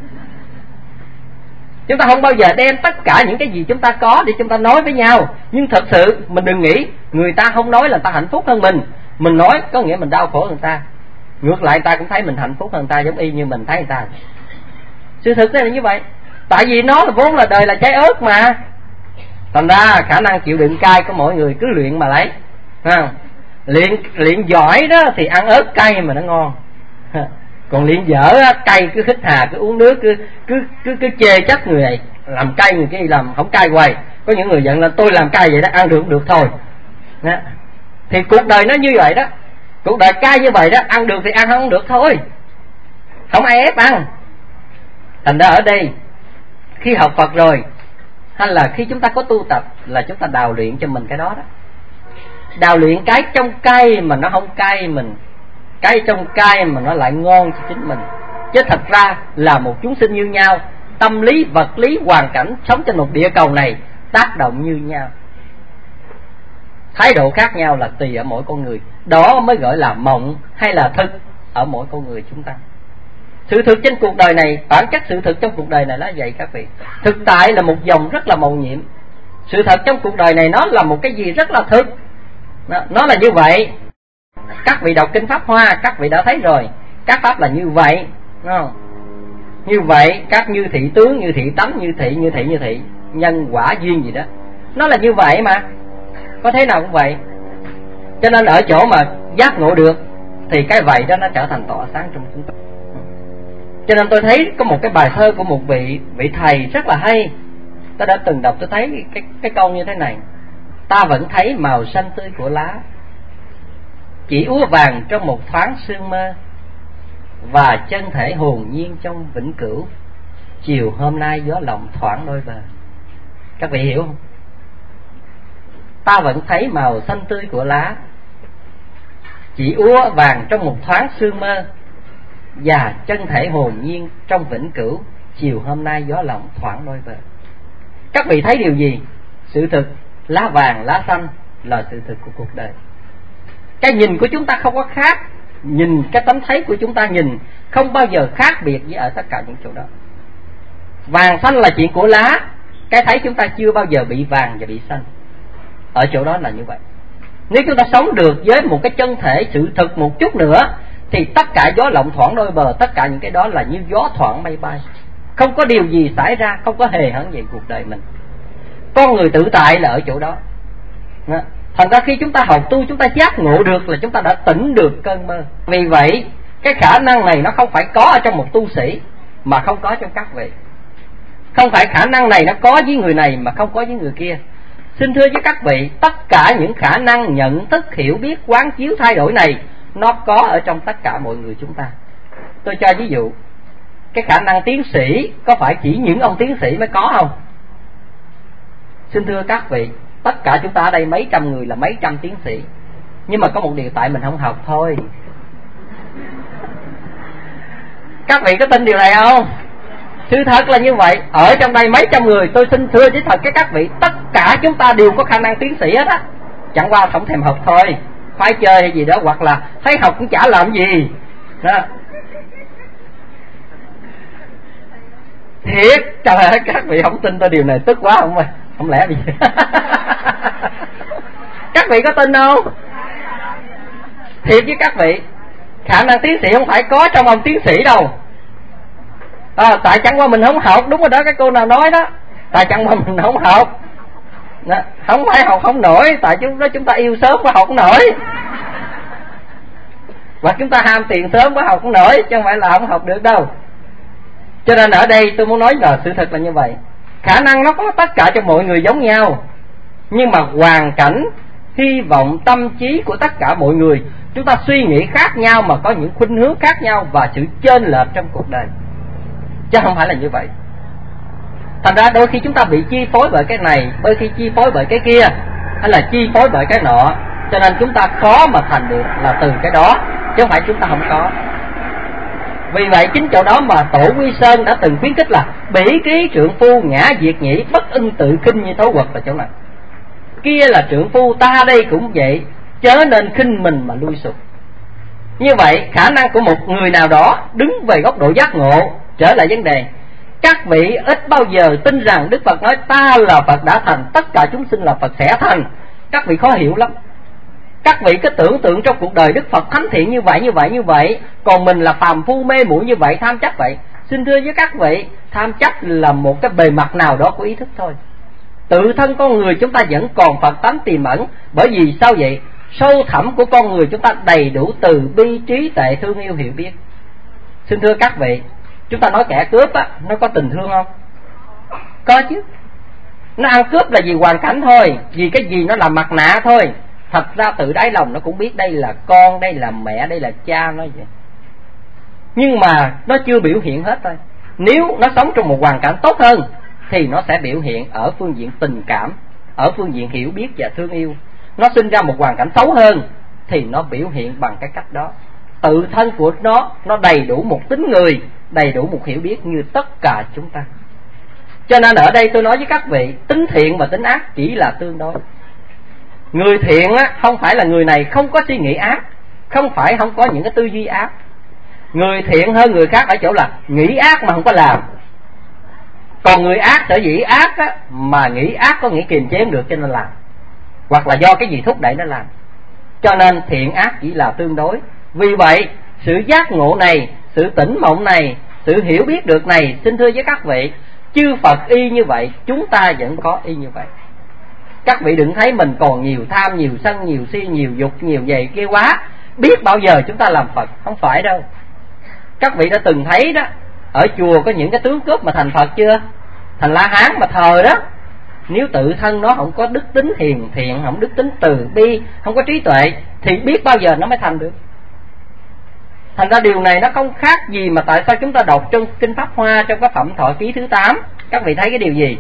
Chúng ta không bao giờ đem tất cả những cái gì chúng ta có để chúng ta nói với nhau. Nhưng thật sự mình đừng nghĩ người ta không nói là người ta hạnh phúc hơn mình. Mình nói có nghĩa mình đau khổ hơn người ta. Ngược lại người ta cũng thấy mình hạnh phúc hơn người ta, giống y như mình thấy người ta. Sự thực là như vậy. Tại vì nó là vốn là đời là trái ớt mà. Thành ra khả năng chịu đựng cay của mỗi người cứ luyện mà lấy. Luyện giỏi đó thì ăn ớt cay mà nó ngon. Còn luyện dở cay cứ khích hà, cứ uống nước, cứ chê trách người này làm cay, người kia làm không cay hoài. Có những người giận là tôi làm cay vậy đó, ăn được cũng được thôi đó. Thì cuộc đời nó như vậy đó. Cuộc đời cay như vậy đó, ăn được thì ăn, không được thôi, không ai ép ăn. Thành ra ở đây khi học Phật rồi, hay là khi chúng ta có tu tập, là chúng ta đào luyện cho mình cái đó đó. Đào luyện cái trong cay mà nó không cay mình. Cái trong cay mà nó lại ngon cho chính mình. Chứ thật ra là một chúng sinh như nhau, tâm lý, vật lý, hoàn cảnh sống trên một địa cầu này tác động như nhau. Thái độ khác nhau là tùy ở mỗi con người. Đó mới gọi là mộng hay là thực ở mỗi con người chúng ta. Sự thực trên cuộc đời này, bản chất sự thực trong cuộc đời này là vậy các vị. Thực tại là một dòng rất là màu nhiệm. Sự thật trong cuộc đời này nó là một cái gì rất là thực. Nó là như vậy. Các vị đọc kinh Pháp Hoa, các vị đã thấy rồi. Các pháp là như vậy, đúng không? Như vậy, các như thị tướng, như thị tánh, như thị, nhân quả duyên gì đó, nó là như vậy mà. Có thế nào cũng vậy. Cho nên ở chỗ mà giác ngộ được thì cái vậy đó nó trở thành tỏa sáng trong chúng ta. Cho nên tôi thấy có một cái bài thơ của một vị thầy rất là hay. Tôi đã từng đọc, tôi thấy cái câu như thế này: ta vẫn thấy màu xanh tươi của lá, chỉ úa vàng trong một thoáng sương mơ, và chân thể hồn nhiên trong vĩnh cửu, chiều hôm nay gió lòng thoảng đôi bờ. Các vị hiểu không? Ta vẫn thấy màu xanh tươi của lá, chỉ úa vàng trong một thoáng sương mơ, và chân thể hồn nhiên trong vĩnh cửu, chiều hôm nay gió lòng thoảng đôi bờ. Các vị thấy điều gì? Sự thực lá vàng lá xanh là sự thực của cuộc đời. Cái nhìn của chúng ta không có khác. Nhìn cái tấm thấy của chúng ta nhìn không bao giờ khác biệt với ở tất cả những chỗ đó. Vàng xanh là chuyện của lá, cái thấy chúng ta chưa bao giờ bị vàng và bị xanh. Ở chỗ đó là như vậy. Nếu chúng ta sống được với một cái chân thể sự thực một chút nữa thì tất cả gió lộng thoảng đôi bờ, tất cả những cái đó là như gió thoảng mây bay. Không có điều gì xảy ra, không có hề hấn gì cuộc đời mình. Con người tự tại là ở chỗ đó. Thành ra khi chúng ta học tu, chúng ta giác ngộ được là chúng ta đã tỉnh được cơn mơ. Vì vậy cái khả năng này nó không phải có ở trong một tu sĩ mà không có trong các vị. Không phải khả năng này nó có với người này mà không có với người kia. Xin thưa với các vị, tất cả những khả năng nhận thức, hiểu biết, quán chiếu, thay đổi này nó có ở trong tất cả mọi người chúng ta. Tôi cho ví dụ, cái khả năng tiến sĩ có phải chỉ những ông tiến sĩ mới có không? Xin thưa các vị, tất cả chúng ta ở đây mấy trăm người là mấy trăm tiến sĩ. Nhưng mà có một điều, tại mình không học thôi. Các vị có tin điều này không? Sự thật là như vậy. Ở trong đây mấy trăm người, tôi xin thưa với thật các vị, tất cả chúng ta đều có khả năng tiến sĩ hết á. Chẳng qua không thèm học thôi, khoái chơi hay gì đó, hoặc là thấy học cũng chả làm gì đó. Thiệt, trời ơi, các vị không tin tôi điều này tức quá không ơi. Không lẽ gì? Các vị có tin không? Thiệt với các vị, khả năng tiến sĩ không phải có trong ông tiến sĩ đâu. Tại chẳng qua mình không học. Đúng rồi đó, cái cô nào nói đó, tại chẳng qua mình không học đó. Không phải học không nổi, tại chúng ta yêu sớm quá học không nổi, hoặc chúng ta ham tiền sớm quá học không nổi, chứ không phải là không học được đâu. Cho nên ở đây tôi muốn nói là sự thật là như vậy. Khả năng nó có tất cả cho mọi người giống nhau, nhưng mà hoàn cảnh, hy vọng, tâm trí của tất cả mọi người, chúng ta suy nghĩ khác nhau mà có những khuynh hướng khác nhau và sự chênh lệch trong cuộc đời, chứ không phải là như vậy. Thành ra đôi khi chúng ta bị chi phối bởi cái này, đôi khi chi phối bởi cái kia, hay là chi phối bởi cái nọ. Cho nên chúng ta khó mà thành được là từ cái đó, chứ không phải chúng ta không có. Vì vậy chính chỗ đó mà Tổ Quy Sơn đã từng khuyến khích là bỉ ký trượng phu, ngã diệt nhĩ, bất ưng tự khinh như thấu quật là chỗ này. Kia là trượng phu, ta đây cũng vậy, chớ nên khinh mình mà lui sụp. Như vậy khả năng của một người nào đó đứng về góc độ giác ngộ trở lại vấn đề. Các vị ít bao giờ tin rằng Đức Phật nói ta là Phật đã thành, tất cả chúng sinh là Phật sẽ thành. Các vị khó hiểu lắm. Các vị cứ tưởng tượng trong cuộc đời Đức Phật thánh thiện như vậy, còn mình là phàm phu mê muội như vậy, tham chấp vậy. Xin thưa với các vị, tham chấp là một cái bề mặt nào đó của ý thức thôi. Tự thân con người chúng ta vẫn còn Phật tánh tiềm ẩn. Bởi vì sao vậy? Sâu thẳm của con người chúng ta đầy đủ từ bi, trí tuệ, thương yêu, hiểu biết. Xin thưa các vị, chúng ta nói kẻ cướp á, nó có tình thương không? Có chứ. Nó ăn cướp là vì hoàn cảnh thôi, vì cái gì nó làm mặt nạ thôi. Thật ra tự đáy lòng nó cũng biết đây là con, đây là mẹ, đây là cha nó vậy. Nhưng mà nó chưa biểu hiện hết thôi. Nếu nó sống trong một hoàn cảnh tốt hơn thì nó sẽ biểu hiện ở phương diện tình cảm, ở phương diện hiểu biết và thương yêu. Nó sinh ra một hoàn cảnh xấu hơn thì nó biểu hiện bằng cái cách đó. tự thân của nó đầy đủ một tính người, đầy đủ một hiểu biết như tất cả chúng ta. Cho nên ở đây tôi nói với các vị, tính thiện và tính ác chỉ là tương đối. Người thiện á, không phải là người này không có suy nghĩ ác, không phải không có những cái tư duy ác. Người thiện hơn người khác ở chỗ là nghĩ ác mà không có làm. Còn người ác sở dĩ ác á, mà nghĩ ác có nghĩ kiềm chế được cho nên làm, hoặc là do cái gì thúc đẩy nó làm. Cho nên thiện ác chỉ là tương đối. Vì vậy sự giác ngộ này, sự tỉnh mộng này, sự hiểu biết được này, xin thưa với các vị, chư Phật y như vậy, chúng ta vẫn có y như vậy. Các vị đừng thấy mình còn nhiều tham, nhiều sân, nhiều si, nhiều dục, nhiều vậy kia quá, biết bao giờ chúng ta làm Phật. Không phải đâu. Các vị đã từng thấy đó, ở chùa có những cái tướng cướp mà thành Phật chưa? Thành La Hán mà thờ đó, nếu tự thân nó không có đức tính hiền thiện, không đức tính từ bi, không có trí tuệ, thì biết bao giờ nó mới thành được. Thành ra điều này nó không khác gì mà tại sao chúng ta đọc trong Kinh Pháp Hoa, trong cái Phẩm Thọ Ký thứ 8. Các vị thấy cái điều gì?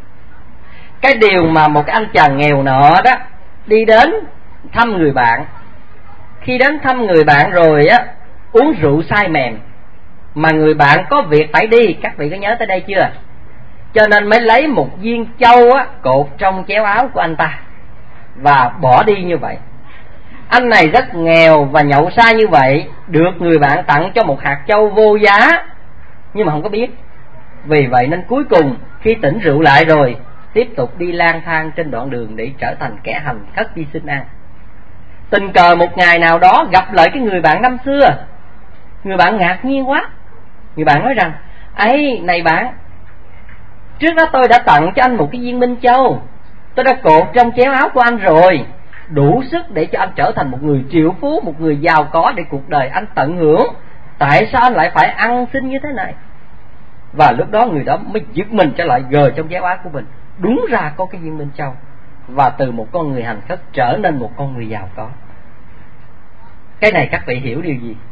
Cái điều mà một cái anh chàng nghèo nọ đó đi đến thăm người bạn. Khi đến thăm người bạn rồi á, uống rượu say mềm, mà người bạn có việc phải đi. Các vị có nhớ tới đây chưa? Cho nên mới lấy một viên châu á, cột trong chéo áo của anh ta và bỏ đi như vậy. Anh này rất nghèo và nhậu say như vậy, được người bạn tặng cho một hạt châu vô giá, nhưng mà không có biết. Vì vậy nên cuối cùng khi tỉnh rượu lại rồi, tiếp tục đi lang thang trên đoạn đường để trở thành kẻ hành khất đi xin ăn. Tình cờ một ngày nào đó gặp lại cái người bạn năm xưa. Người bạn ngạc nhiên quá. Người bạn nói rằng: ấy này bạn, trước đó tôi đã tặng cho anh một cái viên minh châu, tôi đã cột trong chéo áo của anh rồi, đủ sức để cho anh trở thành một người triệu phú, một người giàu có để cuộc đời anh tận hưởng. Tại sao anh lại phải ăn xin như thế này? Và lúc đó người đó mới giật mình trở lại, gờ trong chéo áo của mình, đúng ra có cái viên minh châu. Và từ một con người hành khất trở nên một con người giàu có. Cái này các vị hiểu điều gì?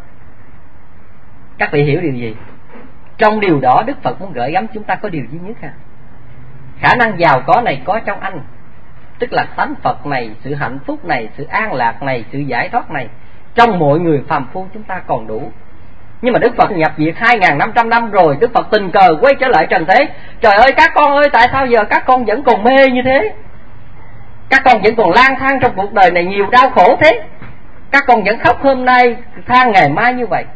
Các vị hiểu điều gì? Trong điều đó Đức Phật muốn gửi gắm chúng ta có điều duy nhất à? Khả năng giàu có này có trong anh, tức là tánh Phật này, sự hạnh phúc này, sự an lạc này, sự giải thoát này, trong mọi người phàm phu chúng ta còn đủ. Nhưng mà Đức Phật nhập diệt 2.500 năm rồi, Đức Phật tình cờ quay trở lại trần thế. Trời ơi các con ơi, tại sao giờ các con vẫn còn mê như thế? Các con vẫn còn lang thang trong cuộc đời này nhiều đau khổ thế? Các con vẫn khóc hôm nay, than ngày mai như vậy.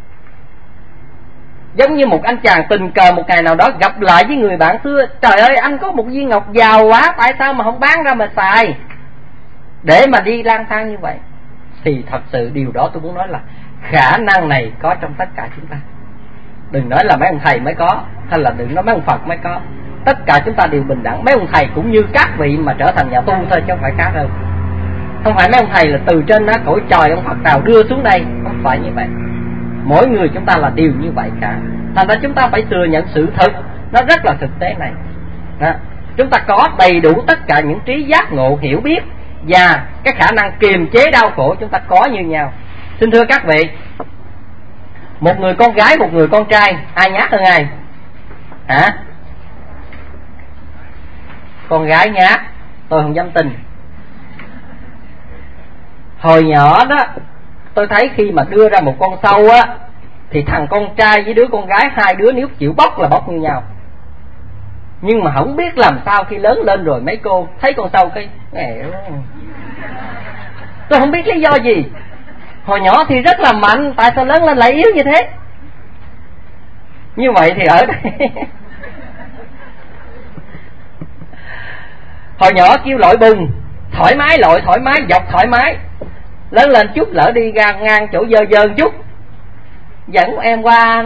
Giống như một anh chàng tình cờ một ngày nào đó gặp lại với người bạn xưa: trời ơi anh có một viên ngọc giàu quá, tại sao mà không bán ra mà xài, để mà đi lang thang như vậy? Thì thật sự điều đó tôi muốn nói là khả năng này có trong tất cả chúng ta. Đừng nói là mấy ông thầy mới có, hay là đừng nói mấy ông Phật mới có. Tất cả chúng ta đều bình đẳng. Mấy ông thầy cũng như các vị mà trở thành nhà tu thôi, chứ không phải khác đâu. Không phải mấy ông thầy là từ trên đó cõi trời ông Phật nào đưa xuống đây, không phải như vậy. Mỗi người chúng ta là đều như vậy cả. Thành ra chúng ta phải thừa nhận sự thực, nó rất là thực tế này đó. Chúng ta có đầy đủ tất cả những trí giác ngộ hiểu biết, và cái khả năng kiềm chế đau khổ chúng ta có như nhau. Xin thưa các vị, một người con gái, một người con trai, ai nhát hơn ai? Hả? Con gái nhát, tôi không dám tin. Hồi nhỏ đó, tôi thấy khi mà đưa ra một con sâu á, thì thằng con trai với đứa con gái, hai đứa nếu chịu bóc là bóc như nhau. Nhưng mà không biết làm sao khi lớn lên rồi mấy cô thấy con sâu cái tôi không biết lý do gì. Hồi nhỏ thì rất là mạnh, tại sao lớn lên lại yếu như thế? Như vậy thì ở đây hồi nhỏ kêu lội bùn, thoải mái lội thoải mái, dọc thoải mái. Lớn lên chút lỡ đi ra ngang chỗ dơ dơ chút, dẫn em qua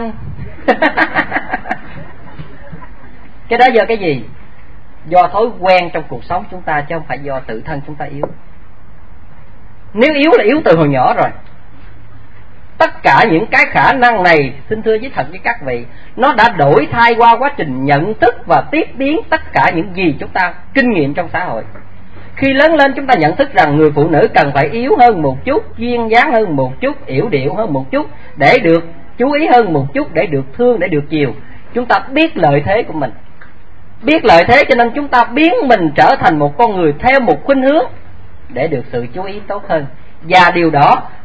cái đó do cái gì? Do thói quen trong cuộc sống chúng ta, chứ không phải do tự thân chúng ta yếu. Nếu yếu là yếu từ hồi nhỏ rồi. Tất cả những cái khả năng này, xin thưa với thật với các vị, nó đã đổi thay qua quá trình nhận thức và tiếp biến tất cả những gì chúng ta kinh nghiệm trong xã hội. Khi lớn lên chúng ta nhận thức rằng người phụ nữ cần phải yếu hơn một chút, duyên dáng hơn một chút, yểu điệu hơn một chút, để được chú ý hơn một chút, để được thương, để được chiều. Chúng ta biết lợi thế của mình. Biết lợi thế cho nên chúng ta biến mình trở thành một con người theo một khuynh hướng để được sự chú ý tốt hơn. Và điều đó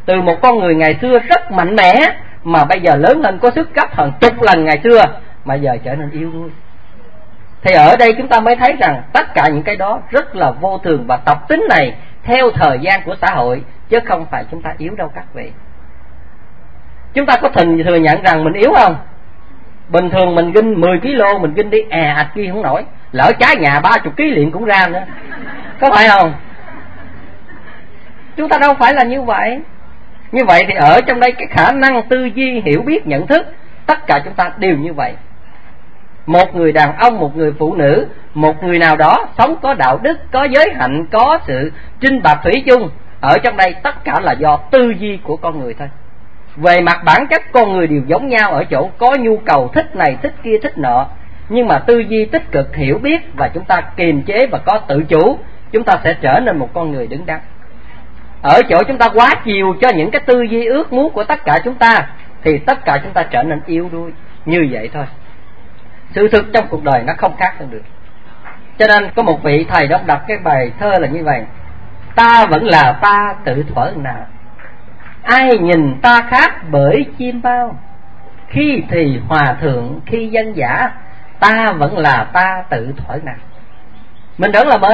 từ một con người ngày xưa rất mạnh mẽ mà bây giờ lớn lên có sức gấp hàng chục lần ngày xưa mà giờ trở nên yếu đuối. Thì ở đây chúng ta mới thấy rằng tất cả những cái đó rất là vô thường, và tập tính này theo thời gian của xã hội, chứ không phải chúng ta yếu đâu các vị. Chúng ta có thừa nhận rằng mình yếu không? Bình thường mình ginh 10 kg mình ginh đi ạch kia không nổi, lỡ trái nhà 30 kg liền cũng ra nữa, có phải không? Chúng ta đâu phải là như vậy. Như vậy thì ở trong đây cái khả năng tư duy, hiểu biết, nhận thức, tất cả chúng ta đều như vậy. Một người đàn ông, một người phụ nữ, một người nào đó sống có đạo đức, có giới hạnh, có sự trinh bạch thủy chung, ở trong đây tất cả là do tư duy của con người thôi. Về mặt bản chất con người đều giống nhau ở chỗ có nhu cầu thích này, thích kia, thích nọ, nhưng mà tư duy tích cực, hiểu biết và chúng ta kiềm chế và có tự chủ, chúng ta sẽ trở nên một con người đứng đắn. Ở chỗ chúng ta quá chiều cho những cái tư duy ước muốn của tất cả chúng ta thì tất cả chúng ta trở nên yếu đuối. Như vậy thôi. Sự thực trong cuộc đời nó không khác hơn được. Cho nên có một vị thầy đọc cái bài thơ là như vậy: ta vẫn là ta tự thuở nào, ai nhìn ta khác bởi chim bao. Khi thì hòa thượng, khi dân giả, ta vẫn là ta tự thuở nào. Mình vẫn là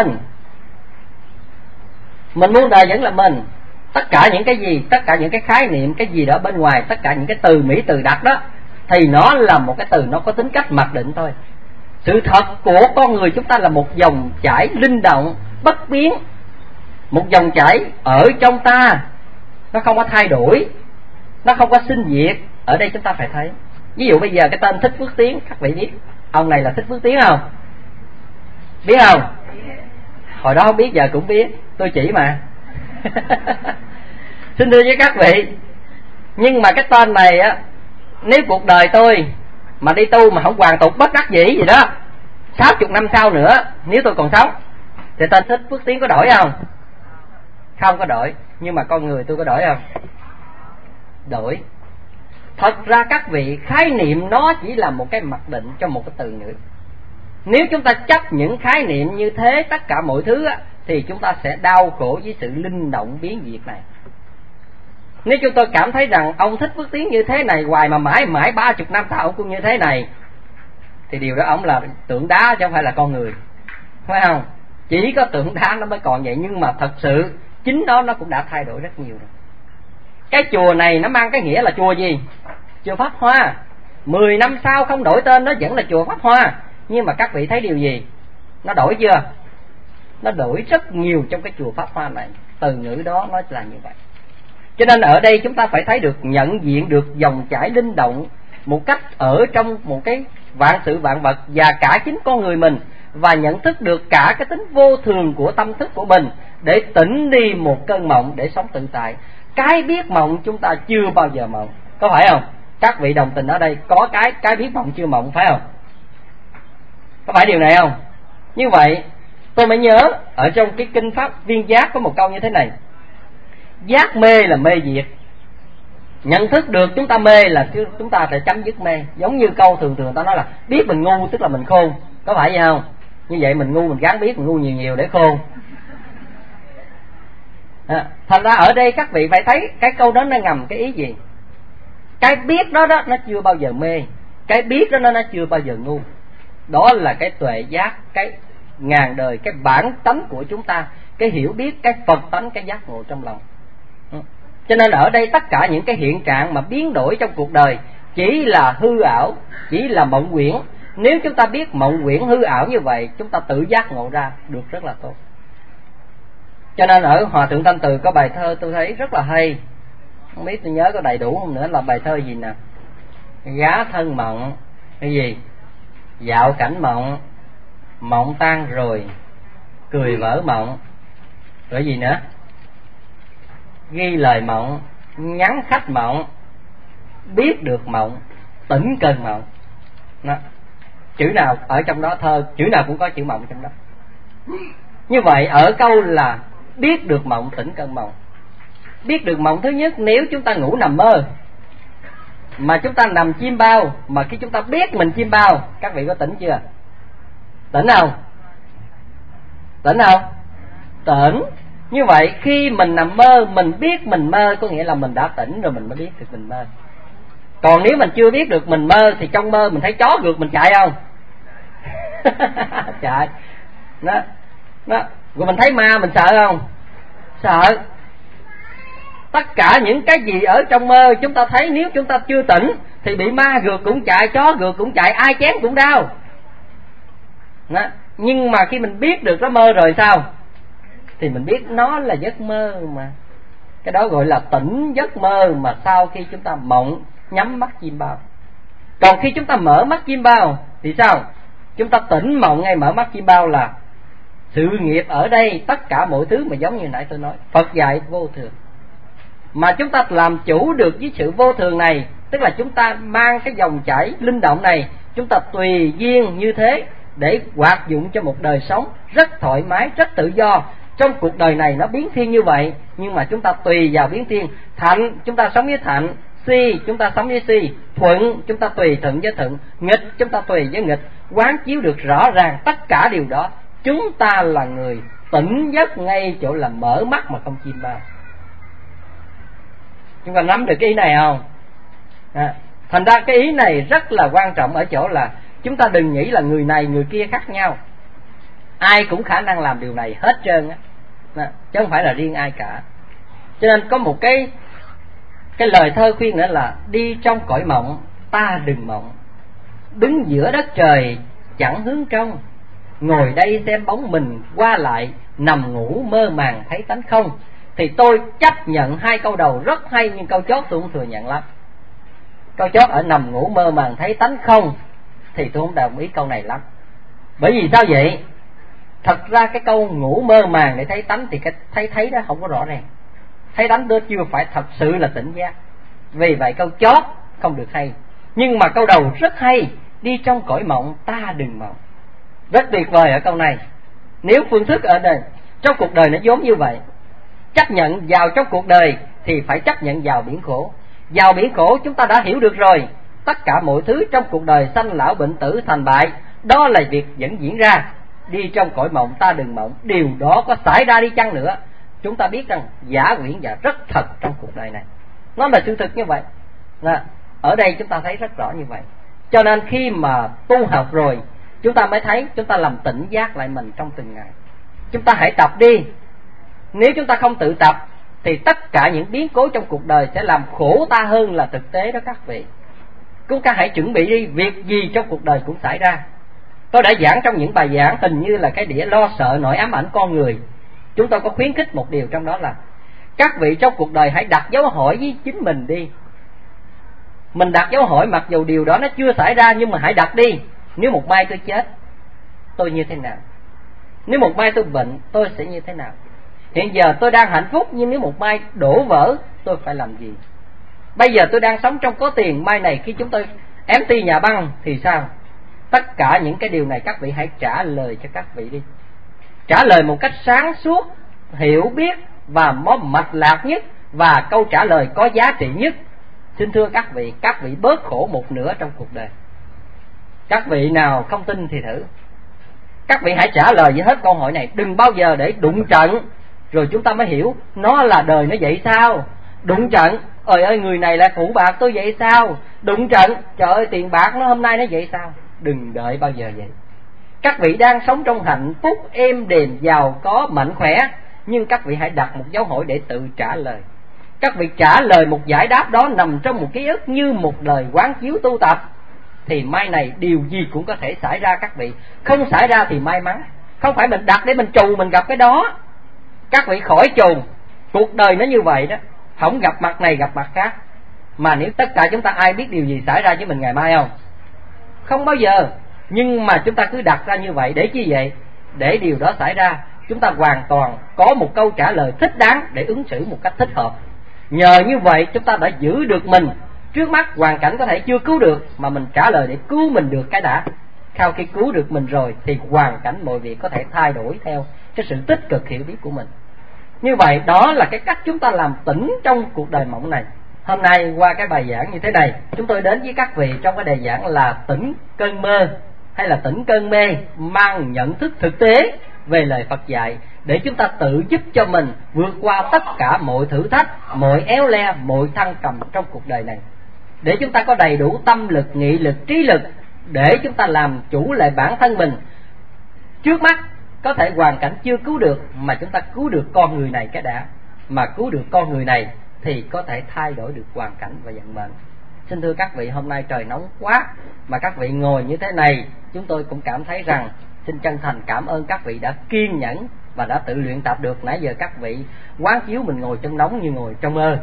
mình muốn đời vẫn là mình. Tất cả những cái gì, tất cả những cái khái niệm, cái gì đó bên ngoài, tất cả những cái từ Mỹ từ đặt đó, thì nó là một cái từ nó có tính cách mặc định thôi. Sự thật của con người chúng ta là một dòng chảy linh động, bất biến. Một dòng chảy ở trong ta, nó không có thay đổi, nó không có sinh diệt. Ở đây chúng ta phải thấy. Ví dụ bây giờ cái tên Thích Phước Tiến, các vị biết ông này là Thích Phước Tiến không? Biết không? Hồi đó không biết, giờ cũng biết, tôi chỉ mà. Xin thưa với các vị, nhưng mà cái tên này á, nếu cuộc đời tôi mà đi tu mà không hoàn tục bất đắc dĩ gì đó, 60 năm sau nữa, nếu tôi còn sống, thì tên Thích Phước Tiến có đổi không? Không có đổi. Nhưng mà con người tôi có đổi không? Đổi. Thật ra các vị, khái niệm nó chỉ là một cái mặc định cho một cái từ ngữ. Nếu chúng ta chấp những khái niệm như thế tất cả mọi thứ á, thì chúng ta sẽ đau khổ với sự linh động biến diệt này. Nếu chúng tôi cảm thấy rằng ông Thích Phước Tiến như thế này hoài mà mãi 30 năm sau ông cũng như thế này, thì điều đó ông là tượng đá chứ không phải là con người, phải không? Chỉ có tượng đá nó mới còn vậy, nhưng mà thật sự chính nó cũng đã thay đổi rất nhiều rồi. Cái chùa này nó mang cái nghĩa là chùa gì? Chùa Pháp Hoa. 10 năm sau không đổi tên nó vẫn là chùa Pháp Hoa. Nhưng mà các vị thấy điều gì? Nó đổi chưa? Nó đổi rất nhiều trong cái chùa Pháp Hoa này. Từ ngữ đó nó là như vậy. Cho nên ở đây chúng ta phải thấy được, nhận diện được dòng chảy linh động một cách ở trong một cái vạn sự vạn vật và cả chính con người mình, và nhận thức được cả cái tính vô thường của tâm thức của mình để tỉnh đi một cơn mộng để sống tự tại. Cái biết mộng chúng ta chưa bao giờ mộng, có phải không? Các vị đồng tình ở đây có cái biết mộng chưa mộng, phải không? Có phải điều này không? Như vậy tôi mới nhớ ở trong cái kinh Pháp Viên Giác có một câu như thế này: giác mê là mê diệt. Nhận thức được chúng ta mê là chúng ta sẽ chấm dứt mê. Giống như câu thường ta nói là biết mình ngu tức là mình khôn, có phải vậy không? Như vậy mình ngu, mình gắng biết mình ngu nhiều để khôn. Thành ra ở đây các vị phải thấy cái câu đó nó ngầm cái ý gì. Cái biết đó nó chưa bao giờ mê, cái biết đó nó chưa bao giờ ngu. Đó là cái tuệ giác, cái ngàn đời, cái bản tánh của chúng ta, cái hiểu biết, cái Phật tánh, cái giác ngộ trong lòng. Cho nên ở đây tất cả những cái hiện trạng mà biến đổi trong cuộc đời chỉ là hư ảo, chỉ là mộng huyễn. Nếu chúng ta biết mộng huyễn hư ảo như vậy, chúng ta tự giác ngộ ra được rất là tốt. Cho nên ở Hòa Thượng Thanh Từ có bài thơ tôi thấy rất là hay, không biết tôi nhớ có đầy đủ không nữa, là bài thơ gì nè: gá thân mộng, cái gì? Dạo cảnh mộng, mộng tan rồi, cười vỡ mộng. Rồi gì nữa? Ghi lời mộng, nhắn khách mộng, biết được mộng, tỉnh cơn mộng. Đó. Chữ nào ở trong đó, thơ chữ nào cũng có chữ mộng trong đó. Như vậy ở câu là biết được mộng, tỉnh cơn mộng. Biết được mộng thứ nhất, nếu chúng ta ngủ nằm mơ mà chúng ta nằm chim bao, mà khi chúng ta biết mình chim bao, các vị có tỉnh chưa? Tỉnh không? Tỉnh không? Tỉnh. Như vậy khi mình nằm mơ, mình biết mình mơ, có nghĩa là mình đã tỉnh rồi mình mới biết được mình mơ. Còn nếu mình chưa biết được mình mơ thì trong mơ mình thấy chó rượt mình chạy không? Chạy. Đó. Rồi mình thấy ma mình sợ không? Sợ. Tất cả những cái gì ở trong mơ chúng ta thấy, nếu chúng ta chưa tỉnh thì bị ma rượt cũng chạy, chó rượt cũng chạy, ai chém cũng đau. Đó. Nhưng mà khi mình biết được nó mơ rồi sao? Thì mình biết nó là giấc mơ mà. Cái đó gọi là tỉnh giấc mơ mà sau khi chúng ta mộng nhắm mắt chim bao. Còn khi chúng ta mở mắt chim bao thì sao? Chúng ta tỉnh mộng ngay mở mắt chim bao là sự nghiệp ở đây, tất cả mọi thứ mà giống như nãy tôi nói, Phật dạy vô thường. Mà chúng ta làm chủ được với sự vô thường này, tức là chúng ta mang cái dòng chảy linh động này, chúng ta tùy duyên như thế để hoạt dụng cho một đời sống rất thoải mái, rất tự do. Trong cuộc đời này nó biến thiên như vậy, nhưng mà chúng ta tùy vào biến thiên. Thạnh chúng ta sống với thạnh, si chúng ta sống với si, thuận chúng ta tùy thuận với thuận, nghịch chúng ta tùy với nghịch. Quán chiếu được rõ ràng tất cả điều đó, chúng ta là người tỉnh giấc ngay chỗ là mở mắt mà không chim bao. Chúng ta nắm được cái ý này không? Thành ra cái ý này rất là quan trọng ở chỗ là chúng ta đừng nghĩ là người này người kia khác nhau. Ai cũng khả năng làm điều này hết trơn á, chứ không phải là riêng ai cả. Cho nên có một cái lời thơ khuyên nữa là đi trong cõi mộng ta đừng mộng, đứng giữa đất trời chẳng hướng trong, ngồi đây xem bóng mình qua lại, nằm ngủ mơ màng thấy tánh không. Thì tôi chấp nhận hai câu đầu rất hay, nhưng câu chót tôi không thừa nhận lắm. Câu chót ở nằm ngủ mơ màng thấy tánh không thì tôi không đồng ý câu này lắm. Bởi vì sao vậy? Thật ra cái câu ngủ mơ màng để thấy tánh thì cái thấy đó không có rõ ràng. Thấy tánh đó chưa phải thật sự là tỉnh giác. Vì vậy câu chót không được hay. Nhưng mà câu đầu rất hay, đi trong cõi mộng ta đừng mộng. Rất tuyệt vời ở câu này. Nếu phương thức ở đây, trong cuộc đời nó vốn như vậy, chấp nhận vào trong cuộc đời thì phải chấp nhận vào biển khổ. Vào biển khổ chúng ta đã hiểu được rồi, tất cả mọi thứ trong cuộc đời sanh lão bệnh tử thành bại, đó là việc vẫn diễn ra. Đi trong cõi mộng ta đừng mộng, điều đó có xảy ra đi chăng nữa, chúng ta biết rằng giả quyển và rất thật trong cuộc đời này. Nó là sự thực như vậy. Ở đây chúng ta thấy rất rõ như vậy. Cho nên khi mà tu học rồi, chúng ta mới thấy chúng ta làm tỉnh giác lại mình trong từng ngày. Chúng ta hãy tập đi. Nếu chúng ta không tự tập thì tất cả những biến cố trong cuộc đời sẽ làm khổ ta hơn là thực tế đó các vị. Chúng ta hãy chuẩn bị đi, việc gì trong cuộc đời cũng xảy ra. Tôi đã giảng trong những bài giảng hình như là cái đĩa lo sợ nỗi ám ảnh con người. Chúng tôi có khuyến khích một điều trong đó là các vị trong cuộc đời hãy đặt dấu hỏi với chính mình đi. Mình đặt dấu hỏi mặc dù điều đó nó chưa xảy ra, nhưng mà hãy đặt đi. Nếu một mai tôi chết, tôi như thế nào? Nếu một mai tôi bệnh, tôi sẽ như thế nào? Hiện giờ tôi đang hạnh phúc, nhưng nếu một mai đổ vỡ, tôi phải làm gì? Bây giờ tôi đang sống trong có tiền, mai này khi chúng tôi empty nhà băng thì sao? Tất cả những cái điều này các vị hãy trả lời cho các vị đi. Trả lời một cách sáng suốt, hiểu biết và mạch lạc nhất, và câu trả lời có giá trị nhất. Xin thưa các vị bớt khổ một nửa trong cuộc đời. Các vị nào không tin thì thử. Các vị hãy trả lời với hết câu hỏi này. Đừng bao giờ để đụng trận rồi chúng ta mới hiểu nó là đời nó vậy sao. Đụng trận, ơi ơi người này là phụ bạc tôi vậy sao. Đụng trận, trời ơi tiền bạc nó hôm nay nó vậy sao. Đừng đợi bao giờ vậy. Các vị đang sống trong hạnh phúc, êm đềm, giàu có, mạnh khỏe, nhưng các vị hãy đặt một dấu hỏi để tự trả lời. Các vị trả lời một giải đáp đó nằm trong một ký ức như một lời quán chiếu tu tập, thì mai này điều gì cũng có thể xảy ra các vị. Không xảy ra thì may mắn. Không phải mình đặt để mình trù mình gặp cái đó. Các vị khỏi trù. Cuộc đời nó như vậy đó, không gặp mặt này gặp mặt khác. Mà nếu tất cả chúng ta ai biết điều gì xảy ra với mình ngày mai không? Không bao giờ. Nhưng mà chúng ta cứ đặt ra như vậy để chi vậy? Để điều đó xảy ra, chúng ta hoàn toàn có một câu trả lời thích đáng để ứng xử một cách thích hợp. Nhờ như vậy chúng ta đã giữ được mình. Trước mắt hoàn cảnh có thể chưa cứu được, mà mình trả lời để cứu mình được cái đã. Sau khi cứu được mình rồi thì hoàn cảnh mọi việc có thể thay đổi theo cái sự tích cực hiểu biết của mình. Như vậy đó là cái cách chúng ta làm tỉnh trong cuộc đời mộng này. Hôm nay qua cái bài giảng như thế này, chúng tôi đến với các vị trong cái đề giảng là tỉnh cơn mơ hay là tỉnh cơn mê, mang nhận thức thực tế về lời Phật dạy, để chúng ta tự giúp cho mình vượt qua tất cả mọi thử thách, mọi éo le, mọi thăng trầm trong cuộc đời này, để chúng ta có đầy đủ tâm lực, nghị lực, trí lực để chúng ta làm chủ lại bản thân mình. Trước mắt có thể hoàn cảnh chưa cứu được, mà chúng ta cứu được con người này cái đã, mà cứu được con người này thì có thể thay đổi được hoàn cảnh và vận mệnh. Xin thưa các vị, hôm nay trời nóng quá mà các vị ngồi như thế này, chúng tôi cũng cảm thấy rằng xin chân thành cảm ơn các vị đã kiên nhẫn và đã tự luyện tập được. Nãy giờ các vị quán chiếu mình ngồi trong nóng như ngồi trong mơ.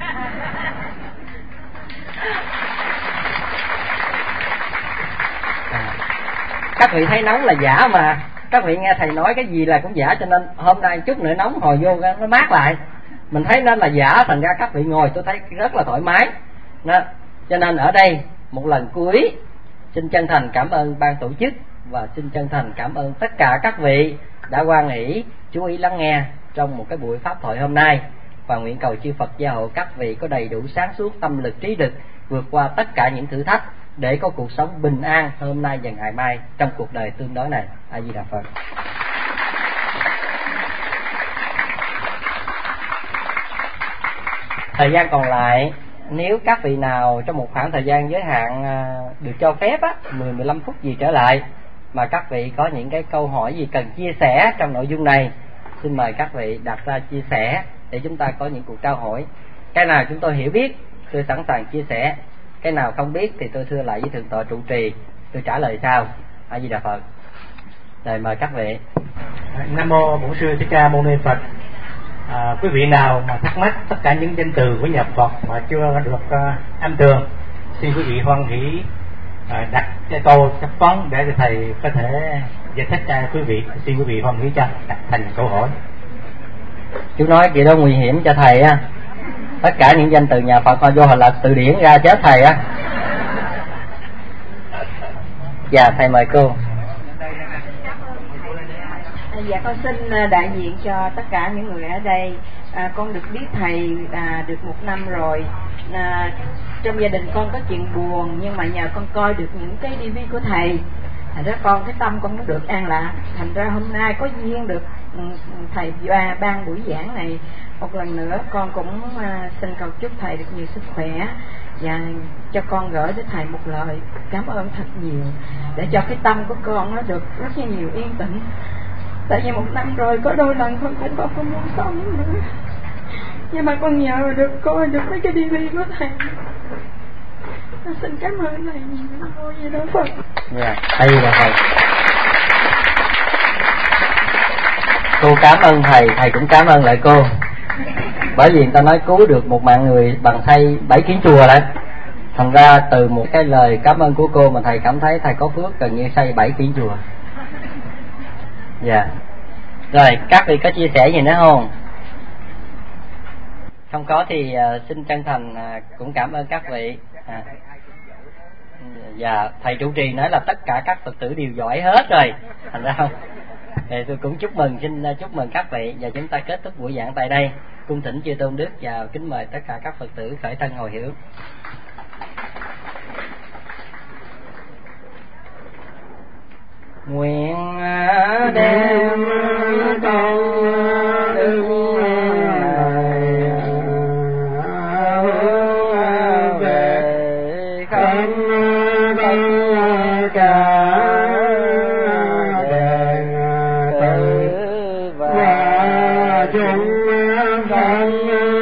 Các vị thấy nóng là giả mà, các vị nghe thầy nói cái gì là cũng giả, cho nên hôm nay chút nữa nóng hồi vô nó mát lại, mình thấy nên là giả, thành ra các vị ngồi tôi thấy rất là thoải mái đó. Cho nên ở đây một lần cuối xin chân thành cảm ơn ban tổ chức và xin chân thành cảm ơn tất cả các vị đã hoan hỷ chú ý lắng nghe trong một cái buổi pháp thoại hôm nay, và nguyện cầu chư Phật gia hộ các vị có đầy đủ sáng suốt tâm lực trí lực vượt qua tất cả những thử thách để có cuộc sống bình an hôm nay và ngày mai trong cuộc đời tương đối này. A Di Đà Phật. Thời gian còn lại, nếu các vị nào trong một khoảng thời gian giới hạn được cho phép á, 10-15 phút gì trở lại, mà các vị có những cái câu hỏi gì cần chia sẻ trong nội dung này, xin mời các vị đặt ra chia sẻ để chúng ta có những cuộc trao hỏi. Cái nào chúng tôi hiểu biết tôi sẵn sàng chia sẻ, cái nào không biết thì tôi thưa lại với thượng tọa trụ trì, tôi trả lời sau. A Di Đà Phật. Rồi mời các vị. Nam mô Bổn Sư Thích Ca Mâu Ni Phật. Quý vị nào mà thắc mắc tất cả những danh từ của nhà Phật mà chưa được âm tường, xin quý vị hoan hỷ đặt cái câu chất vấn để thầy có thể giải thích cho quý vị. Xin quý vị hoan hỷ cho đặt thành câu hỏi. Chú nói chuyện đó nguy hiểm cho thầy á, tất cả những danh từ nhà Phật họ vô họ lật từ điển ra chết thầy á. Dạ thầy mời cô. Dạ con xin đại diện cho tất cả những người ở đây. Con được biết thầy được 1 năm rồi. Trong gia đình con có chuyện buồn, nhưng mà nhờ con coi được những cái DVD của thầy, thành ra con cái tâm con nó được an lạc. Thành ra hôm nay có duyên được thầy ban buổi giảng này một lần nữa, con cũng xin cầu chúc thầy được nhiều sức khỏe, và cho con gửi đến thầy một lời cảm ơn thật nhiều, để cho cái tâm của con nó được rất là nhiều yên tĩnh. Tại vì 1 năm rồi có đôi lần con cũng có không muốn sống nữa, nhưng mà con nhờ được coi được mấy cái DVD của thầy. Con xin cảm ơn thầy nhiều. Ôi gì đó Phật. Dạ, thầy là thầy. Cô cảm ơn thầy, thầy cũng cảm ơn lại cô. Bởi vì người ta nói cứu được một mạng người bằng xây 7 kiến chùa đấy. Thành ra từ một cái lời cảm ơn của cô mà thầy cảm thấy thầy có phước gần như xây 7 kiến chùa. Dạ. Rồi các vị có chia sẻ gì nữa không? Không có thì xin chân thành cũng cảm ơn các vị. Dạ, thầy trụ trì nói là tất cả các Phật tử đều giỏi hết rồi, thành ra không. Thì tôi cũng chúc mừng, xin chúc mừng các vị, và chúng ta kết thúc buổi giảng tại đây. Cung thỉnh chư tôn đức và kính mời tất cả các Phật tử khởi thân hồi hướng. Nguyện đem công đức này hướng về khắp tất cả đệ tử và chúng sanh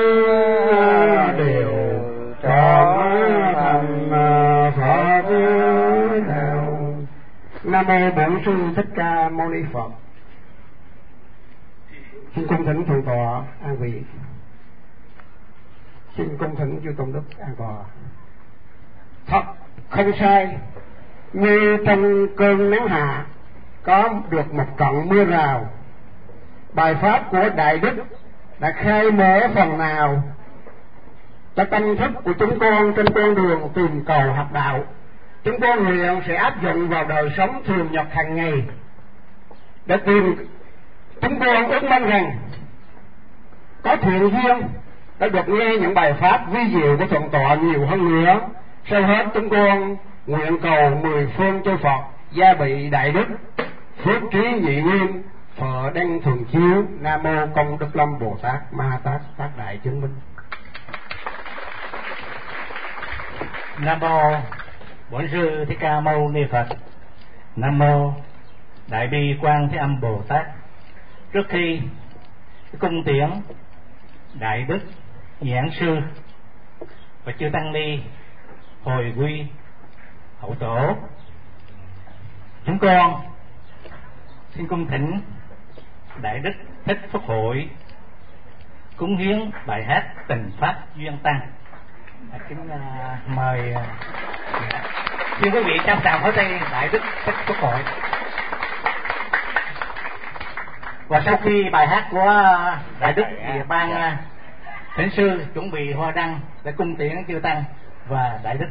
đều trở thành Phật đạo. Nam mô Bổn Sư Thích Ca Mâu Ni Phật. Xin cung thỉnh thượng tọa an vị. Xin cung thỉnh chư tôn đức an tọa. Thật không sai, như trong cơn nắng hạ có được một trận mưa rào, bài pháp của Đại Đức đã khai mở phần nào cho tâm thức của chúng con trên con đường tìm cầu học đạo. Chúng con nguyện sẽ áp dụng vào đời sống thường nhật hàng ngày để tìm. Chúng con ước mong rằng có thiện duyên đã được nghe những bài pháp vi diệu của thượng tọa nhiều hơn nữa. Sau hết chúng con nguyện cầu 10 phương chư Phật gia bị đại đức, phước trí nhị nguyên, Phở Đinh Thuần Chiếu. Nam mô Công Đức Lâm Bồ Tát Ma Tát Tác Đại Chứng Minh. Nam mô Bổn Sư Thích Ca Mâu Ni Phật. Nam mô Đại Bi Quan Thế Âm Bồ Tát. Trước khi cung tiễn Đại Đức Giảng Sư và chư Tăng Ni hồi quy hậu tổ, chúng con xin cung thỉnh Đại Đức Thích Phúc Hội cúng hiến bài hát Tình Pháp Duyên Tăng. Kính mời xin quý vị trao chào pháo tay Đại Đức Thích Phúc Hội. Và sau khi bài hát của Đại Đức thì ban thỉnh sư chuẩn bị hoa đăng để cung tiễn chư Tăng và Đại Đức.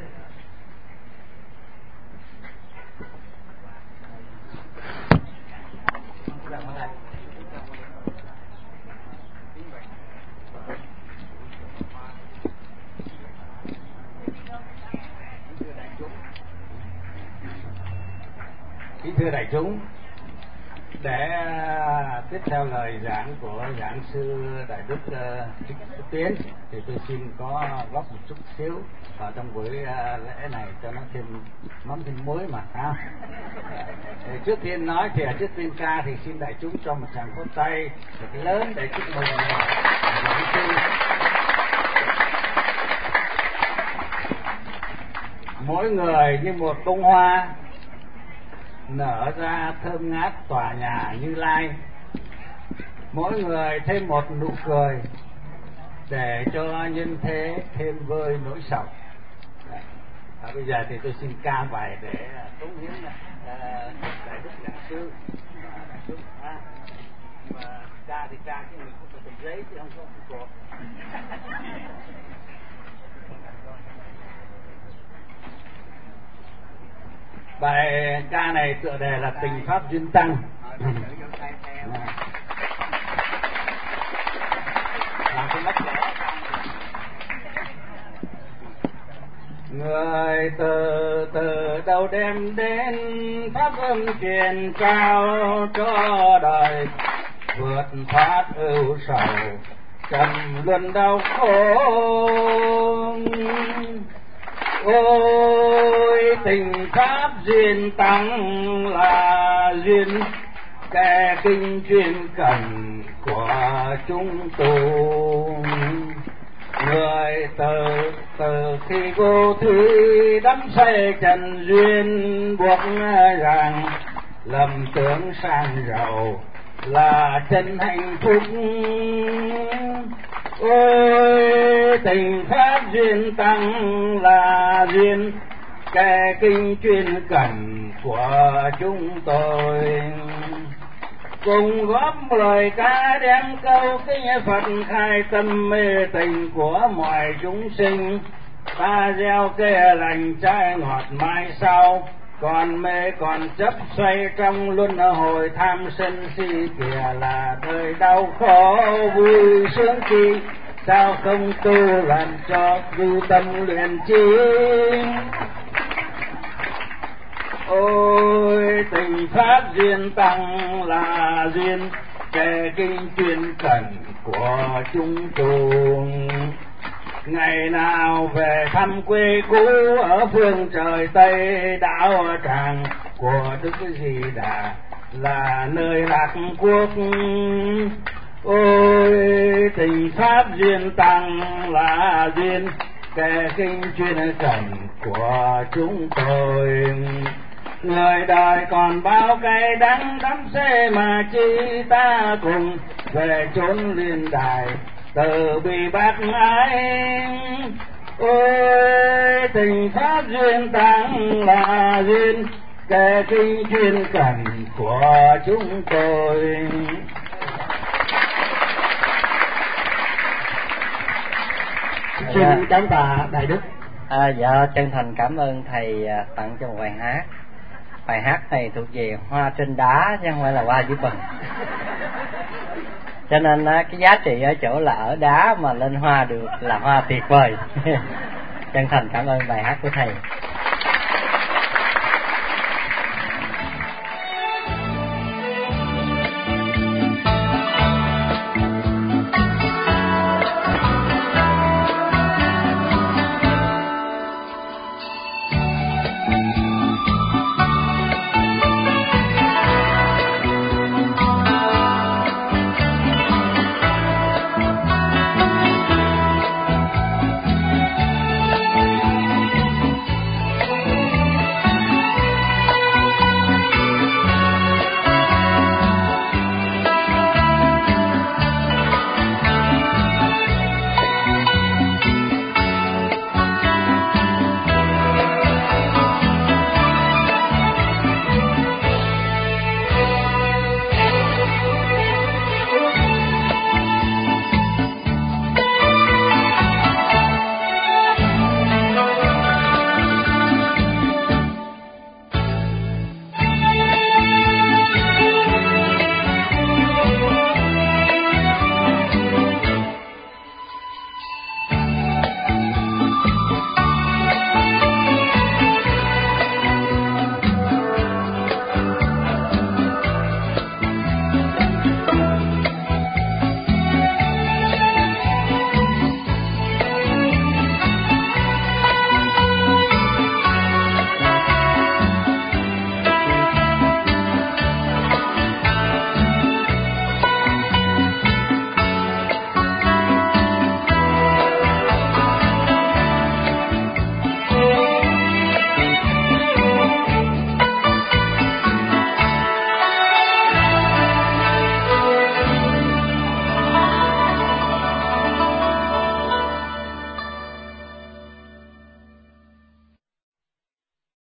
Kính thưa đại chúng, để tiếp theo lời giảng của giảng sư Đại Đức Thích Phúc Tiến thì tôi xin có góp một chút xíu vào trong buổi lễ này cho nó thêm mắm thêm muối mà ha. Trước tiên nói thì trước tiên ca thì xin đại chúng cho một tràng pháo tay thật lớn để chúc mừng giảng sư. Mỗi người như một bông hoa nở ra thơm ngát tỏa nhà Như Lai, mỗi người thêm một nụ cười để cho nhân thế thêm vơi nỗi sầu. Bây giờ thì tôi xin ca bài để cống hiến Đại Đức Giảng Sư. Mà ca thì ca chứ mình không có tờ giấy chứ không có cuộc. Bài ca này tựa đề là Tình Pháp Duyên Tăng. Người từ đâu đem đến pháp âm truyền trao cho đời, vượt thoát ưu sầu trầm luân đau khổ. Ôi tình pháp duyên tăng là duyên kẻ kinh chuyên cần của chúng tu. Người từ khi vô thủy đắm say trần duyên buộc rằng lầm tưởng sang giàu là chân hạnh phúc. Ôi tình pháp duyên tăng là duyên kẻ kinh chuyên cần của chúng tôi. Cùng góp lời ca đem câu kinh Phật khai tâm mê tình của mọi chúng sinh. Ta gieo kê lành trái ngọt mai sau, còn mê còn chấp xoay trong luân hồi tham sân si kìa là đời đau khổ vui sướng chi. Sao không tu làm cho du tâm luyện chi. Ôi tình pháp duyên tăng là duyên kẻ kinh chuyên cần của chúng tôi. Ngày nào về thăm quê cũ ở phương trời Tây, đảo tràng của Đức Di Đà là nơi lạc quốc. Ôi tình pháp duyên tăng là duyên kẻ kinh chuyên cần của chúng tôi. Người đời còn bao cay đắng đắm xê mà chi, ta cùng về chốn liên đài từ bi bác ái. Ôi tình pháp duyên tăng là duyên kẻ kinh chuyên cần của chúng tôi. Xin cảm tạ Đại Đức. Dạ chân thành cảm ơn thầy tặng cho một bài hát. Bài hát này thuộc về hoa trên đá chứ không phải là hoa dưới bần. Cho nên cái giá trị ở chỗ là ở đá mà lên hoa được là hoa tuyệt vời. Chân thành cảm ơn bài hát của thầy.